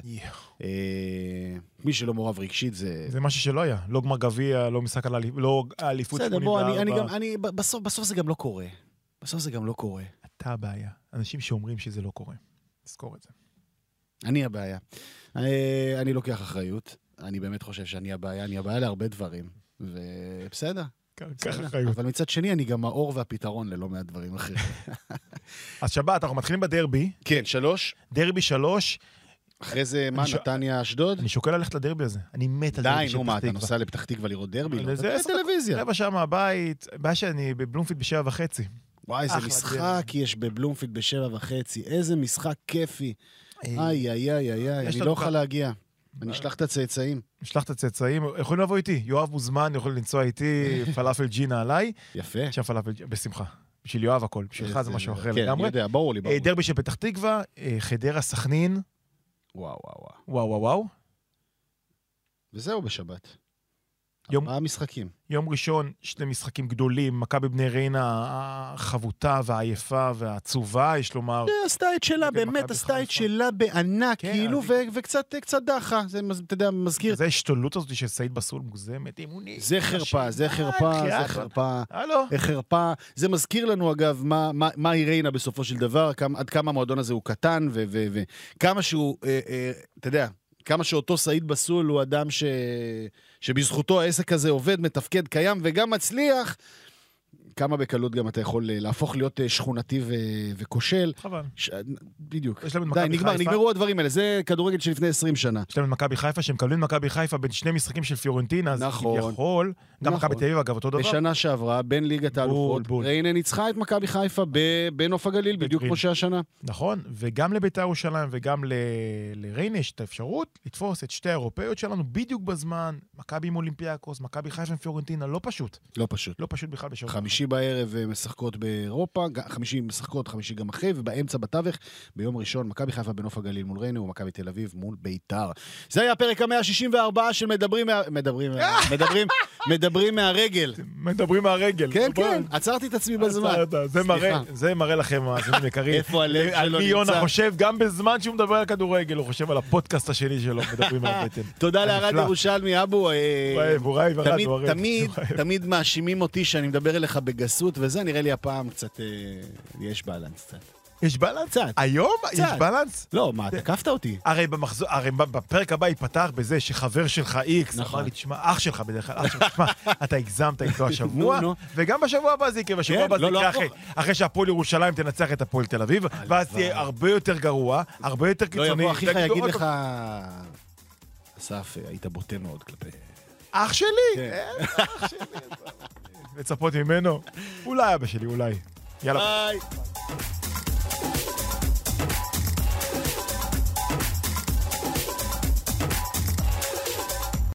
מי שלא מעורב רגשית זה... זה משהו שלא היה. לא גמר גביע, לא משחק על האליפות 84. בסדר, בוא, בסוף זה גם לא קורה. בסוף זה גם לא קורה. אתה הבעיה. אנשים שאומרים שזה לא קורה. תזכור את זה. אני הבעיה. אני לוקח אחריות. אני באמת חושב שאני הבעיה. אני הבעיה להרבה דברים. ובסדר. אבל מצד שני, אני גם האור והפתרון ללא מעט דברים אחרים. אז שבת, אנחנו מתחילים בדרבי. כן, 3. דרבי 3. אחרי זה, מה, נתניה, אשדוד? אני שוקל ללכת לדרבי הזה. אני מת על דרבי של פתח תקווה. די, נו מה, אתה נוסע לפתח תקווה לראות דרבי? זה טלוויזיה. רבע שעה מהבית, בעיה שאני בבלומפילד ב7:30. וואי, איזה משחק יש בבלומפילד ב7:30. איזה משחק כיפי. אני לא אוכל להגיע. אני אשלח את הצאצאים. אשלח את הצאצאים. יכולים לבוא איתי. יואב מוזמן, יכול לנסוע איתי, פלאפל ג'ינה עליי. יפה. שם פלאפל ג'ינה, בשמחה. בשביל יואב הכל. בשבילך זה משהו אחר לגמרי. כן, אני יודע, ברור לי. דרבי של פתח תקווה, חדרה סכנין. וואו. וזהו בשבת. 4 משחקים. יום ראשון, 2 משחקים גדולים, מכבי בני ריינה, החבוטה והעייפה והעצובה, יש לומר. עשתה את שלה, באמת עשתה את שלה בענק, כאילו, וקצת דחה. זה, אתה יודע, מזכיר. זה השתולות הזאת של סעיד בסול מוגזמת, אימוני. זה חרפה. זה מזכיר לנו, אגב, מה היא ריינה בסופו של דבר, עד כמה המועדון הזה הוא קטן, וכמה שהוא, אתה יודע, כמה שאותו סעיד בסול הוא אדם שבזכותו העסק הזה עובד, מתפקד, קיים וגם מצליח, כמה בקלות גם אתה יכול להפוך להיות שכונתי וכושל. חבל. בדיוק. די, נגמרו הדברים האלה. זה כדורגל שלפני 20 שנה. יש להם את מכבי חיפה, שהם מקבלים מכבי חיפה בין 2 משחקים של פיורנטינה, אז כביכול, גם מכבי תל אביב, אגב, אותו דבר. בשנה שעברה, בין ליגת האלופות, ריינה ניצחה את מכבי חיפה בנוף הגליל, בדיוק כמו שהשנה. נכון, וגם לבית"ר ירושלים וגם לריינה יש את האפשרות לתפוס את 2 האירופאיות שלנו בדיוק בזמן, מכבי עם אולימפיאקוס, מכבי חיפה עם פיורנטינה, לא פשוט. לא פשוט בכלל בשבוע. 5 בערב משחקות באירופה, 5 משחקות, 5 גם אחרי, ובאמצע בתווך, ביום ראשון, מכבי חיפה בנוף הגליל מול ריינה, ומכבי תל אביב מול בית"ר. זה היה הפרק 164 של מדברים מהרגל. מדברים מהרגל. כן, עצרתי את עצמי בזמן. זה מראה לכם, מאזינים יקרים. איפה הלב שלו נמצא? על מי יונה חושב, גם בזמן שהוא מדבר על כדורגל, הוא חושב על הפודקאסט השני שלו, מדברים מהבטן. תודה לארד ירושלמי, אבו. תמיד מאשימים אותי שאני מדבר אליך בגסות, וזה נראה לי הפעם קצת, יש בלנס קצת. יש בלנס? קצת. היום? יש בלנס? לא, מה, תקפת אותי? הרי בפרק הבא ייפתח בזה שחבר שלך איקס, אמר לי, תשמע, אח שלך בדרך כלל, תשמע, אתה הגזמת איתו השבוע, וגם בשבוע הבא זה יקרה, בשבוע הבא זה יקרה אחרי שהפועל ירושלים תנצח את הפועל תל אביב, ואז תהיה הרבה יותר גרוע, הרבה יותר קיצוני. לא, יבוא אחיך יגיד לך, אסף, היית בוטה מאוד כלפי. אח שלי? אח שלי. לצפות ממנו? אולי אבא שלי, אולי. יאללה. ביי.